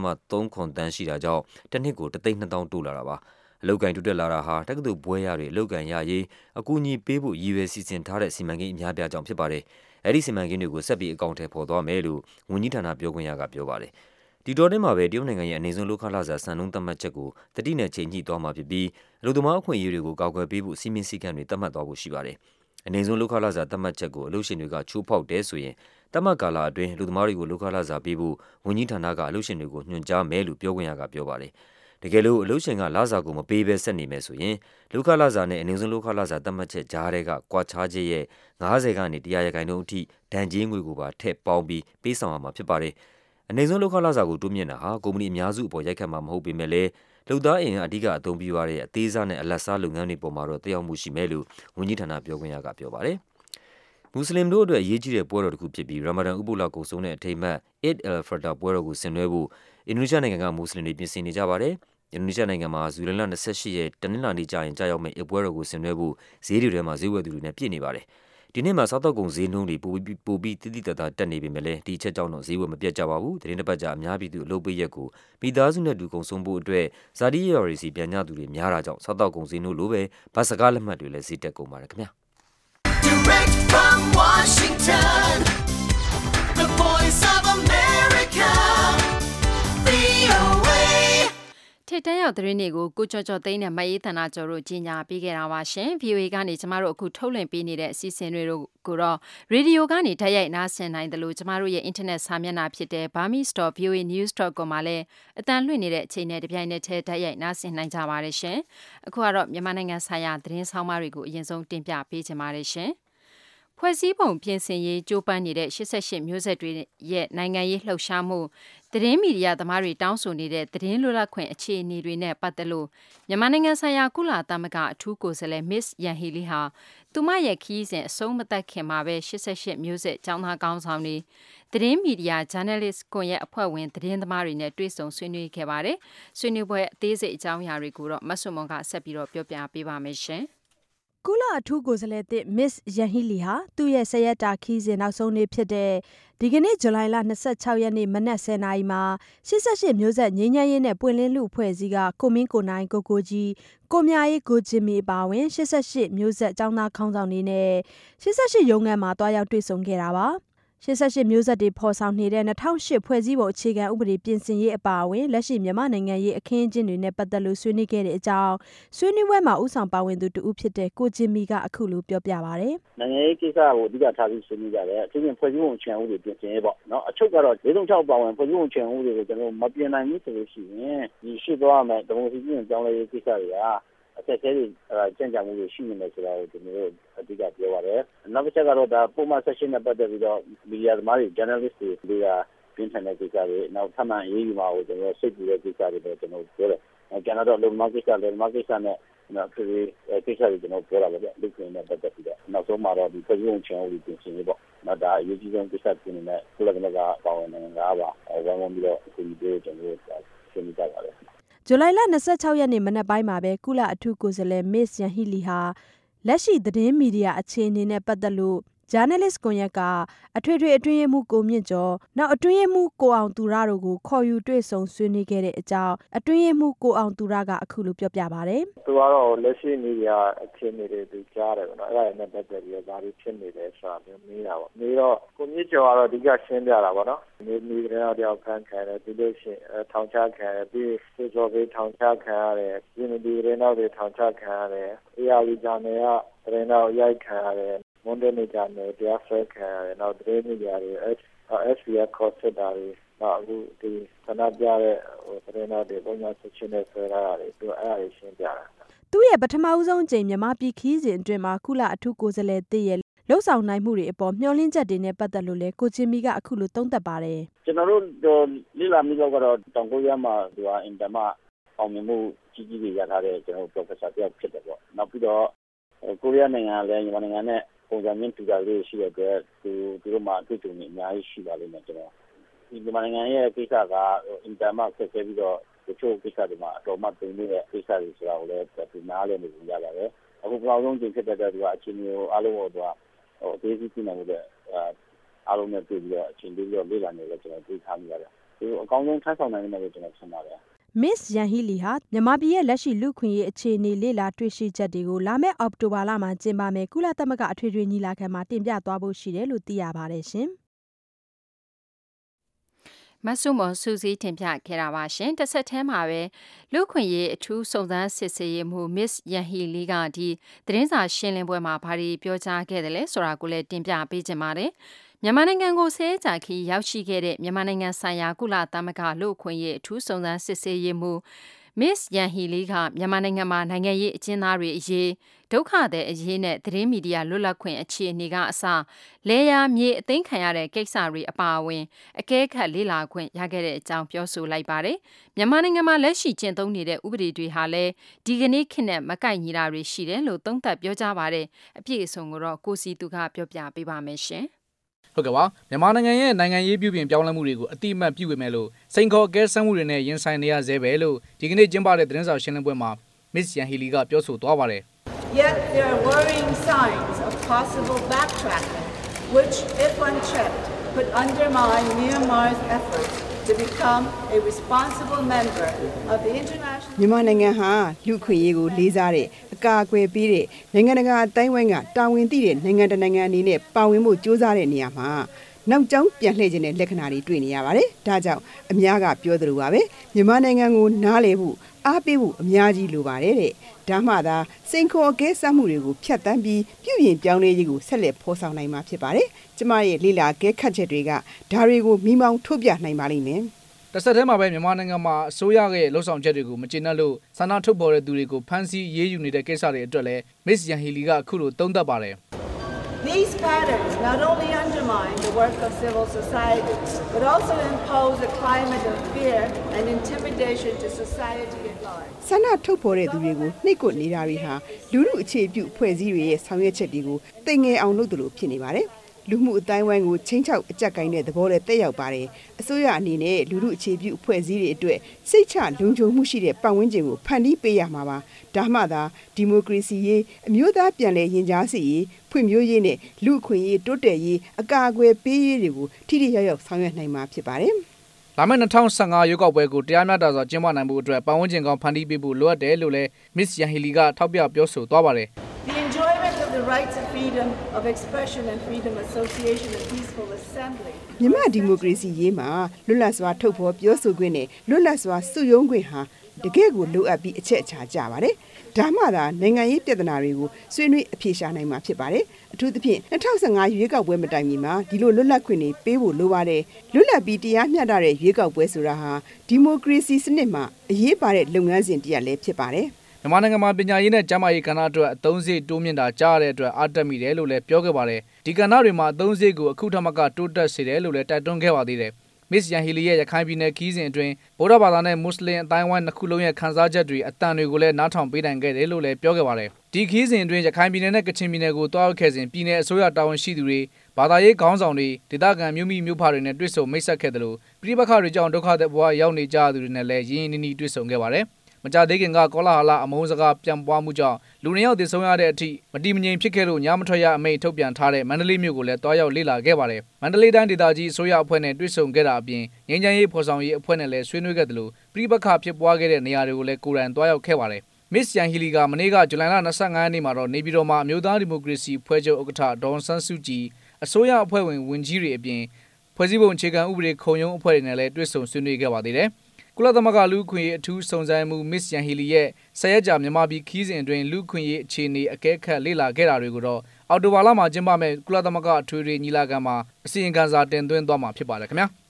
9.3 သန်းရှိတာကြောင့်တစ်နှစ်ကို1,200,000တိုးလာတာပါ။အလုပ်ကိုင်တိုးတက်လာတာဟာတက္ကသိုလ်ဘွဲ့ရတွေအလုပ်ကိုင်ရရေးအကူအညီပေးဖို့ရည်ရွယ်စီစဉ်ထားတဲ့စီမံကိန်းအများပြားကြောင့်ဖြစ်ပါတယ်။အဲဒီစီမံကိန်းတွေကိုဆက်ပြီးအကောင့်ထဲပေါ်သွားမယ်လို့ဝန်ကြီးဌာနပြောခွင့်ရကပြောပါတယ်။ဒီတော်ထဲမှာပဲတရုတ်နိုင်ငံရဲ့အနေဆုံးလောက်ခလာစာစံနှုန်းသတ်မှတ်ချက်ကိုတတိနဲ့ချိန်ညှိသွားမှာဖြစ်ပြီးအလုပ်သမားအခွင့်အရေးတွေကိုကာကွယ်ပေးဖို့စီမင်းစည်းကမ်းတွေသတ်မှတ်သွားဖို့ရှိပါတယ်။အနေဆုံးလောက်ခလာစာသတ်မှတ်ချက်ကိုအလုပ်ရှင်တွေကချိုးဖောက်တယ်ဆိုရင်သတ်မှတ်ကာလအတွင်းအလုပ်သမားတွေကိုလောက်ခလာစာပေးဖို့ဝန်ကြီးဌာနကအလုပ်ရှင်တွေကိုညွှန်ကြားမယ်လို့ပြောခွင့်ရကပြောပါတယ်။တကယ်လို့အလုပ်ရှင်ကလစာကိုမပေးဘဲဆက်နေမယ်ဆိုရင်လောက်ခလာစာနဲ့အနေဆုံးလောက်ခလာစာသတ်မှတ်ချက်ကြားတဲ့ကကွာခြားချက်ရဲ့90ကနေ100%အထိဒဏ်ကြေးငွေကိုပါထည့်ပေါင်းပြီးပေးဆောင်ရမှာဖြစ်ပါတယ်။အနေဆုံးလောက်ခလာစာကိုတိုးမြင့်တာဟာကုမ္ပဏီအများစုအပေါ်ရိုက်ခတ်မှာမဟုတ်ပေမဲ့လည်းလုပ်သားအင်အားအဓိကအသုံးပြုရတဲ့အသေးစားနဲ့အလတ်စားလုပ်ငန်းတွေပေါ်မှာတော့သက်ရောက်မှုရှိမယ်လို့ဝန်ကြီးဌာနပြောခွင့်ရကပြောပါတယ်။မွတ်စလင်တို့အတွက်အရေးကြီးတဲ့ပွဲတော်တစ်ခုဖြစ်ပြီးရာမာဒန်ဥပုသ်လကုန်ဆုံးတဲ့အထိမ်းအမှတ် Eid al-Fitr ပွဲတော်ကိုဆင်နွှဲဖို့အင်ဒိုနီးရှားနိုင်ငံကမွတ်စလင်တွေပြင်ဆင်နေကြပါတယ်။အင်ဒိုနီးရှားနိုင်ငံမှာဇူလိုင်လ28ရက်တနင်္လာနေ့ကျရင်ကြာရောက်မယ့်ပွဲတော်ကိုဆင်နွှဲဖို့ဈေးတွေထဲမှာဈေးဝယ်သူတွေနဲ့ပြည့်နေပါတယ်။ဒီနေ့မှာစားသောက်ကုန်ဈေးနှုန်းတွေပိုပြီးတိတိတတ်တာတက်နေပေမဲ့လည်းဒီအချက်ကြောင့်တော့ဈေးဝယ်မပြတ်ကြပါဘူး။သတင်းတစ်ပတ်ကြာအများပြည်သူအလုပ်ပိတ်ရက်ကိုမိသားစုနဲ့တူကုန်ဆုံးဖို့အတွက်ဇာတိရွာရီစီပြန်ကြသူတွေများတာကြောင့်စားသောက်ကုန်ဈေးနှုန်းလိုပဲဘတ်စကားလက်မှတ်တွေလည်းဈေးတက်ကုန်ပါတယ်ခင်ဗျာ။ Direct from Washington, the voice of America, VOA. ထိပ်တန်းရောက်သတင်းတွေကိုကိုကျော်ကျော်သိန်းနဲ့မအေးသန္တာကျော်တို့ကြီးညာပေးခဲ့တာပါရှင် VOA ကနေကျမတို့အခုထုတ်လွှင့်ပေးနေတဲ့အစီအစဉ်တွေတို့ကိုတော့ရေဒီယိုကနေဓာတ်ရိုက်နားဆင်နိုင်တယ်လို့ကျမတို့ရဲ့ internet စာမျက်နှာဖြစ်တဲ့ burmese.voanews.com မှာလည်းအတန်လွှင့်နေတဲ့အချိန်နဲ့တပြိုင်နက်တည်းဓာတ်ရိုက်နားဆင်နိုင်ကြပါတယ်ရှင်အခုကတော့မြန်မာနိုင်ငံဆိုင်ရာသတင်းဆောင်မတွေကိုအရင်ဆုံးတင်ပြပေးချင်ပါတယ်ရှင်ဖွဲ့စည်းပုံပြင်ဆင်ရေးကြိုးပမ်းနေတဲ့88မျိုးဆက်တွေရဲ့နိုင်ငံရေးလှုပ်ရှားမှုသတင်းမီဒီယာသမားတွေတောင်းဆိုနေတဲ့သတင်းလွတ်လပ်ခွင့်အခြေအနေတွေနဲ့ပတ်သက်လို့မြန်မာနိုင်ငံဆိုင်ရာကုလသမဂ္ဂအထူးကိုယ်စားလှယ် Miss Yanghee Lee ဟာသူမရဲ့ခီးစဉ်အဆုံးမသတ်ခင်မှာပဲ88မျိုးဆက်ကျောင်းသားကောင်းဆောင်တွေသတင်းမီဒီယာ journalist ကွန်ရက်အဖွဲ့ဝင်သတင်းသမားတွေနဲ့တွေ့ဆုံဆွေးနွေးခဲ့ပါတယ်။ဆွေးနွေးပွဲအသေးစိတ်အကြောင်းအရာတွေကိုတော့မဆွမွန်ကဆက်ပြီးတော့ပြောပြပေးပါမယ်ရှင်။ကုလအထူးကိုယ်စားလှယ်သစ် Miss Yanghee Lee ဟာသူ့ရဲ့10ရက်တာခီးစဉ်နောက်ဆုံးနေ့ဖြစ်တဲ့ဒီကနေ့ဇူလိုင်လ26ရက်နေ့မနက်10:00နာရီမှာ88မျိုးဆက်ငြိမ်းချမ်းရေးနဲ့ပွင့်လင်းလူအဖွဲ့အစည်းကကိုမင်းကိုနိုင်ကိုကိုကြီးကိုမြရေးကိုဂျင်မီအပါဝင်88မျိုးဆက်ចောင်းသားခေါင်းဆောင်တွေနဲ့88ရုံးခန်းမှာတွားရောက်တွေ့ဆုံခဲ့တာပါ88မျိုးဆက်တွေဖော်ဆောင်နေတဲ့2008ဖွဲ့စည်းပုံအခြေခံဥပဒေပြင်ဆင်ရေးအပါအဝင်လက်ရှိမြန်မာနိုင်ငံရေးအခင်းအကျင်းတွေနဲ့ပတ်သက်လို့ဆွေးနွေးခဲ့တဲ့အကြောင်းဆွေးနွေးပွဲမှာဥဆောင်ပါဝင်သူတူဦးဖြစ်တဲ့ကိုဂျင်မီကအခုလိုပြောပြပါဗျ။နိုင်ငံရေးကိစ္စကိုအဓိကထားပြီးဆွေးနွေးကြတယ်။အထူးသဖြင့်ဖွဲ့စည်းပုံအခြေခံဥပဒေပြင်ဆင်ရေးပေါ့နော်။အချုပ်ကတော့436ပါဝင်ဖွဲ့စည်းပုံအခြေခံဥပဒေကိုကျွန်တော်မပြင်နိုင်ဘူးဆိုလို့ရှိရင်ဒီရှိသွားမယ်ဒီမိုကရေစီပြင်ပြောင်းလဲရေးကိစ္စတွေကအခက်အခဲတွေကြံ့ကြာမှုတွေရှိနေတယ်ဆိုတာကိုကျွန်တော်တို့အဓိကပြောပါတယ်။နောက်တစ်ချက်ကတော့ဒါပုံမှန် session နဲ့ပတ်သက်ပြီးတော့မီဒီယာသမားတွေ journalist တွေကပြင်ဆင်တဲ့ကိစ္စတွေနောက်ထပ်မံရေးယူမှာကိုကျွန်တော်စိတ်ပူတဲ့ကိစ္စတွေလည်းကျွန်တော်ပြောတယ်။ကျွန်တော်တို့လုံမကိစ္စနဲ့နောက်ဒီကိစ္စတွေကျွန်တော်ပြောတာပဲဗျလူ့ခွင့်နဲ့ပတ်သက်ပြီးတော့နောက်ဆုံးမှာတော့ဒီဖွဲ့စည်းပုံချောင်းဦးပြင်ဆင်ရေးပေါ့နောက်ဒါအရေးကြီးဆုံးကိစ္စဖြစ်နေတဲ့ကုလသမဂ္ဂပါဝင်နိုင်ငံကပါဝိုင်းဝန်းပြီးတော့အခုဒီကျွန်တော်တို့ဆွေးနွေးကြပါတယ်ဇူလိုင်လ26ရက်နေ့မနက်ပိုင်းမှာပဲကုလအထူးကိုယ်စားလှယ် Miss Yanghee Lee ဟာလက်ရှိသတင်းမီဒီယာအခြေအနေနဲ့ပတ်သက်လို့journalist ကွန်ရက်ကအထွေထွေအတွင်းရေးမှူးကိုမြင့်ကျော်နောက်အတွင်းရေးမှူးကိုအောင်သူရတို့ကိုခေါ်ယူတွေ့ဆုံဆွေးနွေးခဲ့တဲ့အကြောင်းအတွင်းရေးမှူးကိုအောင်သူရကအခုလိုပြောပြပါတယ်။သူကတော့လက်ရှိမီဒီယာအခြေအနေတွေသူကြားတယ်ပေါ့နော်။အဲ့ဒါနဲ့ပတ်သက်ပြီးတော့ဒါတွေဖြစ်နေတယ်ဆိုတာမျိုးမေးတာပေါ့။မေးတော့ကိုမြင့်ကျော်ကတော့အဓိကရှင်းပြတာပေါ့နော်။မီဒီယာတယောက်ခံခံတယ်ပြီးလို့ရှိရင်ထောင်ချခံတယ်ပြီးစေစောပေးထောင်ချခံရတယ်ဒီမီဒီယာတွေထောင်ချခံရတယ်။ AR ဂျာနယ်ကသတင်းတော့ရိုက်ခံရတယ်မွန်ဒနေကြတယ်တရားစွဲခံရတယ်နောက်သတင်းမီဒီယာတွေ SPF ခေါ်စစ်တာတွေနောက်အခုဒီဆန္ဒပြတဲ့သတင်းတော်တွေပုံမှန်ဆက်ချင်းနဲ့ဆွဲလာတာတွေသူအဲ့အရာရှင်းပြတာသူ့ရဲ့ပထမဦးဆုံးအကြိမ်မြန်မာပြည်ခီးစဉ်အတွင်းမှာကုလအထူးကိုယ်စားလှယ်တည်ရဲ့လှုပ်ဆောင်နိုင်မှုတွေအပေါ်မျှော်လင့်ချက်တွေနဲ့ပတ်သက်လို့လဲကိုချင်းမီကအခုလိုသုံးသပ်ပါတယ်ကျွန်တော်တို့လိလာမိတော့တောင်ကိုရီးယားမှာသူကအင်တာမအောင်မြင်မှုကြီးကြီးတွေရထားတဲ့ကျွန်တော် professor တယောက်ဖြစ်တယ်ပေါ့နောက်ပြီးတော့ကိုရီးယားနိုင်ငံလည်းမြန်မာနိုင်ငံနဲ့ပုံစံမျိုးတူတာလေးရှိတဲ့အတွက်သူတို့မှာအတွေ့အကြုံတွေအများကြီးရှိပါလိမ့်မယ်ကျွန်တော်ဒီမြန်မာနိုင်ငံရဲ့ကိစ္စကအင်တာမဆက်ဆဲပြီးတော့တချို့ကိစ္စတွေမှာအတော်မှတင်နေတဲ့ကိစ္စတွေဆိုတာကိုလည်းသူနားလည်နေကြရပါတယ်အခုပထမဆုံးကြိမ်ဖြစ်တဲ့အတွက်သူကအချင်းမျိုးအားလုံးကိုသူကအသေးစိတ်သိနိုင်မှုတဲ့အားလုံးနဲ့တွေ့ပြီးတော့အချင်းပြီးတော့လေ့လာနေလို့ကျွန်တော်သိထားမိပါတယ်သူအကောင်းဆုံးထမ်းဆောင်နိုင်တယ်လို့ကျွန်တော်ထင်ပါတယ် Miss Yanghee Lee ဟာမြန်မာပြည်ရဲ့လက်ရှိလူခွင့်ရေးအခြေအနေလေ့လာတွေ့ရှိချက်တွေကိုလာမယ့်အောက်တိုဘာလမှာကျင်းပမယ်ကုလသမဂ္ဂအထွေထွေညီလာခံမှာတင်ပြသွားဖို့ရှိတယ်လို့သိရပါတယ်ရှင်မဆုမွန်စူးစီးတင်ပြခဲ့တာပါရှင်တစ်ဆက်တည်းမှာပဲလူခွင့်ရေးအထူးစုံစမ်းစစ်ဆေးရေးမှူး Miss Yanghee Lee ကဒီသတင်းစာရှင်းလင်းပွဲမှာဘာတွေပြောကြားခဲ့တယ်လဲဆိုတာကိုလည်းတင်ပြပေးခြင်းပါတယ်မြန်မာနိုင်ငံကိုဆဲကြခီရောက်ရှိခဲ့တဲ့မြန်မာနိုင်ငံဆိုင်ရာကုလသမဂ္ဂလူ့အခွင့်အရေးအထူးစုံစမ်းစစ်ဆေးရေးမှူး Miss Yan Hee Lee ကမြန်မာနိုင်ငံမှာနိုင်ငံရေးအကျဉ်းသားတွေအရေးဒုက္ခသည်အရေးနဲ့သတင်းမီဒီယာလွတ်လပ်ခွင့်အခြေအနေကအစလဲယာမြေအသိမ်းခံရတဲ့ကိစ္စတွေအပါအဝင်အကဲခတ်လေ့လာခွင့်ရခဲ့တဲ့အကြောင်းပြောဆိုလိုက်ပါတယ်။မြန်မာနိုင်ငံမှာလက်ရှိကျင့်သုံးနေတဲ့ဥပဒေတွေဟာလည်းဒီကနေ့ခေတ်နဲ့မကိုက်ညီတာတွေရှိတယ်လို့သုံးသပ်ပြောကြားပါတယ်။အပြည့်အစုံကိုတော့ကိုစီသူကပြောပြပေးပါမယ်ရှင်။ဟုတ်ကဲ့ပါမြန်မာနိုင်ငံရဲ့နိုင်ငံရေးပြုပြင်ပြောင်းလဲမှုတွေကိုအတိအမှတ်ပြုပေမဲ့လို့စိန်ခေါ်အကဲဆန်းမှုတွေနဲ့ရင်ဆိုင်နေရသေးပဲလို့ဒီကနေ့ကျင်းပတဲ့သတင်းစာရှင်းလင်းပွဲမှာ Miss Yan Hee Lee ကပြောဆိုသွားပါတယ် Yet there are worrying signs of possible backtracking, which, if unchecked, could undermine Myanmar's efforts to become a responsible member of the international. မြန်မာနိုင်ငံဟာလူခွင့်ရေးကိုလေးစားတဲ့အကာအကွယ်ပေးတဲ့နိုင်ငံတကာအတိုင်းအဝိုင်းကတာဝန်သိတဲ့နိုင်ငံတကာအနေနဲ့ပါဝင်မှုစ조사တဲ့နေရာမှာနောက်ကျောင်းပြန်လှည့်ခြင်းတဲ့လက္ခဏာတွေတွေ့နေရပါတယ်။ဒါကြောင့်အများကပြောသလိုပါပဲမြန်မာနိုင်ငံကိုနားလည်ဖို့အားပေးဖို့အများကြီးလိုပါတယ်တဲ့။ဒါမှသာစိန်ခေါ်အကဲဆန်းမှုတွေကိုဖျက်ဆီးပြီးပြုပြင်ပြောင်းလဲရေးကိုဆက်လက်ဖော်ဆောင်နိုင်မှာဖြစ်ပါတယ်။ကျမရဲ့လေ့လာကဲခတ်ချက်တွေကဒါတွေကိုမိမောင်းထုတ်ပြနိုင်ပါလိမ့်မယ်။တစ်ဆက်တည်းမှာပဲမြန်မာနိုင်ငံမှာအစိုးရရဲ့လှုပ်ဆောင်ချက်တွေကိုမကျေနပ်လို့ဆန္ဒထုတ်ဖော်တဲ့သူတွေကိုဖမ်းဆီးရေးယူနေတဲ့ကိစ္စတွေအတွက်လည်း Miss Yan Hee Lee ကအခုလိုသုံးသပ်ပါတယ် These patterns not only undermine the work of civil society, but also impose a climate of fear and intimidation to society at large. ဆန္ဒထုတ်ဖော်တဲ့သူတွေကိုနှိပ်ကွပ်နေတာတွေဟာလူမှုအခြေပြုဖွဲ့စည်းတွေရဲ့ဆောင်ရွက်ချက်တွေကိုသိငယ်အောင်လုပ်သလိုဖြစ်နေပါတယ်။လူမှုအတိုင်းဝိုင်းကိုချင်းချောက်အကြက်ကိုင်းတဲ့သဘောနဲ့တက်ရောက်ပါတယ်။အစိုးရအနေနဲ့လူမှုအခြေပြုဖွဲ့စည်းတွေအတွက်စိတ်ချလုံခြုံမှုရှိတဲ့ပတ်ဝန်းကျင်ကိုဖန်တီးပေးရမှာပါ။ဒါမှသာဒီမိုကရေစီရေးအမျိုးသားပြန်လည်ရင်ကြားစေ့ရေးဖွံ့ဖြိုးရေးနဲ့လူ့အခွင့်အရေးတိုးတက်ရေးအကာအကွယ်ပေးရေးတွေကိုထိထိရောက်ရောက်ဆောင်ရွက်နိုင်မှာဖြစ်ပါတယ်။လာမယ့်2015ရွေးကောက်ပွဲကိုတရားမျှတစွာကျင်းပနိုင်ဖို့အတွက်ပတ်ဝန်းကျင်ကောင်းဖန်တီးပေးဖို့လိုအပ်တယ်လို့လည်း Miss Yan Hee Lee ကထောက်ပြပြောဆိုသွားပါတယ် The enjoyment of the rights of freedom of expression and freedom of association and peaceful assembly. မြန်မာဒီမိုကရေစီရေးမှာလွတ်လပ်စွာထုတ်ဖော်ပြောဆိုခွင့်နဲ့လွတ်လပ်စွာစုရုံးခွင့်ဟာတကယ့်ကိုလိုအပ်ပြီးအချက်အချာကျပါတယ်။ဒါမှသာနိုင်ငံရေးပြဿနာတွေကိုဆွေးနွေးအဖြေရှာနိုင်မှာဖြစ်ပါတယ်။အထူးသဖြင့်2015ရွေးကောက်ပွဲမတိုင်မီမှာဒီလိုလွတ်လပ်ခွင့်တွေပေးဖို့လိုပါတယ်။လွတ်လပ်ပြီးတရားမျှတတဲ့ရွေးကောက်ပွဲဆိုတာဟာဒီမိုကရေစီစနစ်မှာအရေးပါတဲ့လုပ်ငန်းစဉ်တစ်ရပ်လည်းဖြစ်ပါတယ်။မြန်မာနိုင်ငံမှာပညာရေးနဲ့ကျန်းမာရေးကဏ္ဍအတွက်အသုံးစရိတ်တိုးမြင့်တာကြားရတဲ့အတွက်အားတက်မိတယ်လို့လည်းပြောခဲ့ပါတယ်။ဒီကဏ္ဍတွေမှာအသုံးစရိတ်ကိုအခုထက်မကတိုးတက်စေတယ်လို့လည်းတိုက်တွန်းခဲ့ပါသေးတယ်။ Miss Yan Hee Lee ရဲ့ရခိုင်ပြည်နယ်ခီးစဉ်အတွင်းဗုဒ္ဓဘာသာနဲ့မွတ်စလင်အတိုင်းဝိုင်းနှစ်ခုလုံးရဲ့ခံစားချက်တွေအတန်တွေကိုလည်းနားထောင်ပေးနိုင်ခဲ့တယ်လို့လည်းပြောခဲ့ပါတယ်။ဒီခီးစဉ်အတွင်းရခိုင်ပြည်နယ်နဲ့ကချင်ပြည်နယ်ကိုတွားရောက်ခဲ့စဉ်ပြည်နယ်အစိုးရတာဝန်ရှိသူတွေဘာသာရေးခေါင်းဆောင်တွေဒေသခံမြို့မိမြို့ဖတွေနဲ့တွေ့ဆုံမိတ်ဆက်ခဲ့တယ်လို့ပြည်ပခါတွေကြောင့်ဒုက္ခသည်ဘဝရောက်နေကြသူတွေနဲ့လည်းရင်းရင်းနှီးနှီးတွေ့ဆုံခဲ့ပါတယ်။မကြသေးခင်ကကောလာဟလအမုန်းစကားပြန်ပွားမှုကြောင့်လူ2ယောက်သေဆုံးရတဲ့အထိမတည်မငြိမ်ဖြစ်ခဲ့လို့ညမထွက်ရအမိန့်ထုတ်ပြန်ထားတဲ့မန္တလေးမြို့ကိုလည်းတွားရောက်လေ့လာခဲ့ပါတယ်။မန္တလေးတိုင်းဒေသကြီးအစိုးရအဖွဲ့နဲ့တွေ့ဆုံခဲ့တာအပြင်ငြိမ်းချမ်းရေးဖော်ဆောင်ရေးအဖွဲ့နဲ့လည်းဆွေးနွေးခဲ့တယ်လို့ပြည်ပခါဖြစ်ပွားခဲ့တဲ့နေရာတွေကိုလည်းကိုယ်တိုင်တွားရောက်ခဲ့ပါတယ်။ Miss Yan Hee Lee ကမနေ့ကဇူလိုင်လ25ရက်နေ့မှာတော့နေပြည်တော်မှာအမျိုးသားဒီမိုကရေစီဖွဲ့ချုပ်ဥက္ကဋ္ဌဒေါ်ဆန်းစုကြည်အစိုးရအဖွဲ့ဝင်ဝန်ကြီးတွေအပြင်ဖွဲ့စည်းပုံအခြေခံဥပဒေခုံရုံးအဖွဲ့တွေနဲ့လည်းတွေ့ဆုံဆွေးနွေးခဲ့ပါသေးတယ်။ကုလသမဂ္ဂလူ့အခွင့်အရေးအထူးစုံစမ်းမှု Miss Yan Hee Lee ရဲ့10ရက်ကြာမြန်မာပြည်ခီးစဉ်အတွင်းလူ့အခွင့်အရေးအခြေအနေအကဲခတ်လေ့လာခဲ့တာတွေကိုတော့အောက်တိုဘာလမှာကျင်းပမယ့်ကုလသမဂ္ဂအထွေထွေညီလာခံမှာအစီရင်ခံစာတင်သွင်းသွားမှာဖြစ်ပါတယ်ခင်ဗျာ။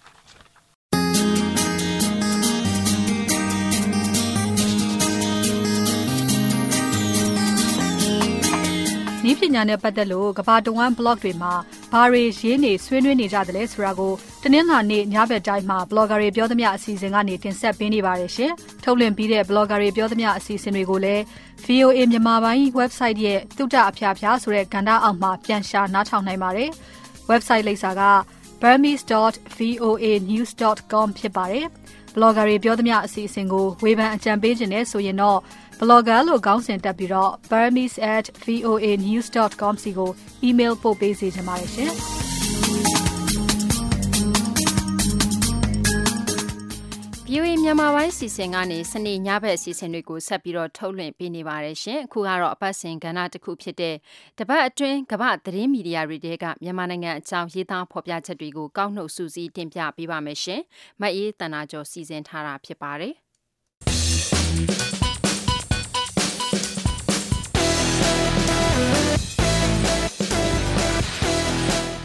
နည်းပညာနဲ့ပတ်သက်လို့ကမ္ဘာတဝန်း blog တွေမှာဘာတွေရေးနေဆွေးနွေးနေကြတယ်လဲဆိုတာကိုတနင်္လာနေ့ညဘက်တိုင်းမှာ blogger တွေပြောသမျှအစီအစဉ်ကနေတင်ဆက်ပေးနေပါတယ်ရှင်။ထုတ်လွှင့်ပြီးတဲ့ blogger တွေပြောသမျှအစီအစဉ်တွေကိုလည်း VOA မြန်မာပိုင်း website ရဲ့သုတအဖျားဖျားဆိုတဲ့ကဏ္ဍအောက်မှာပြန်ရှာနားထောင်နိုင်ပါတယ်။ website လိပ်စာက burmese.voanews.com ဖြစ်ပါတယ်။ blogger တွေပြောသမျှအစီအစဉ်ကိုဝေဖန်အကြံပေးခြင်းနဲ့ဆိုရင်တော့blogger လို့ခေါင်းစဉ်တက်ပြီးတော့ burmese@voanews.com စီကို email ပို့ပေးစေချင်ပါတယ်ရှင်။ VOA မြန်မာပိုင်းစီစဉ်ကနေစနေညဘက်စီစဉ်တွေကိုဆက်ပြီးတော့ထုတ်လွှင့်ပေးနေပါတယ်ရှင်။အခုကတော့အပတ်စဉ်ကဏ္ဍတစ်ခုဖြစ်တဲ့တပတ်အတွင်းကမ္ဘာသတင်းမီဒီယာတွေတဲကမြန်မာနိုင်ငံအကြောင်းရေးသားဖော်ပြချက်တွေကိုကောက်နှုတ်စုစည်းတင်ပြပေးပါမယ်ရှင်။မအေးတနာကျော်စီစဉ်ထားတာဖြစ်ပါတယ်။က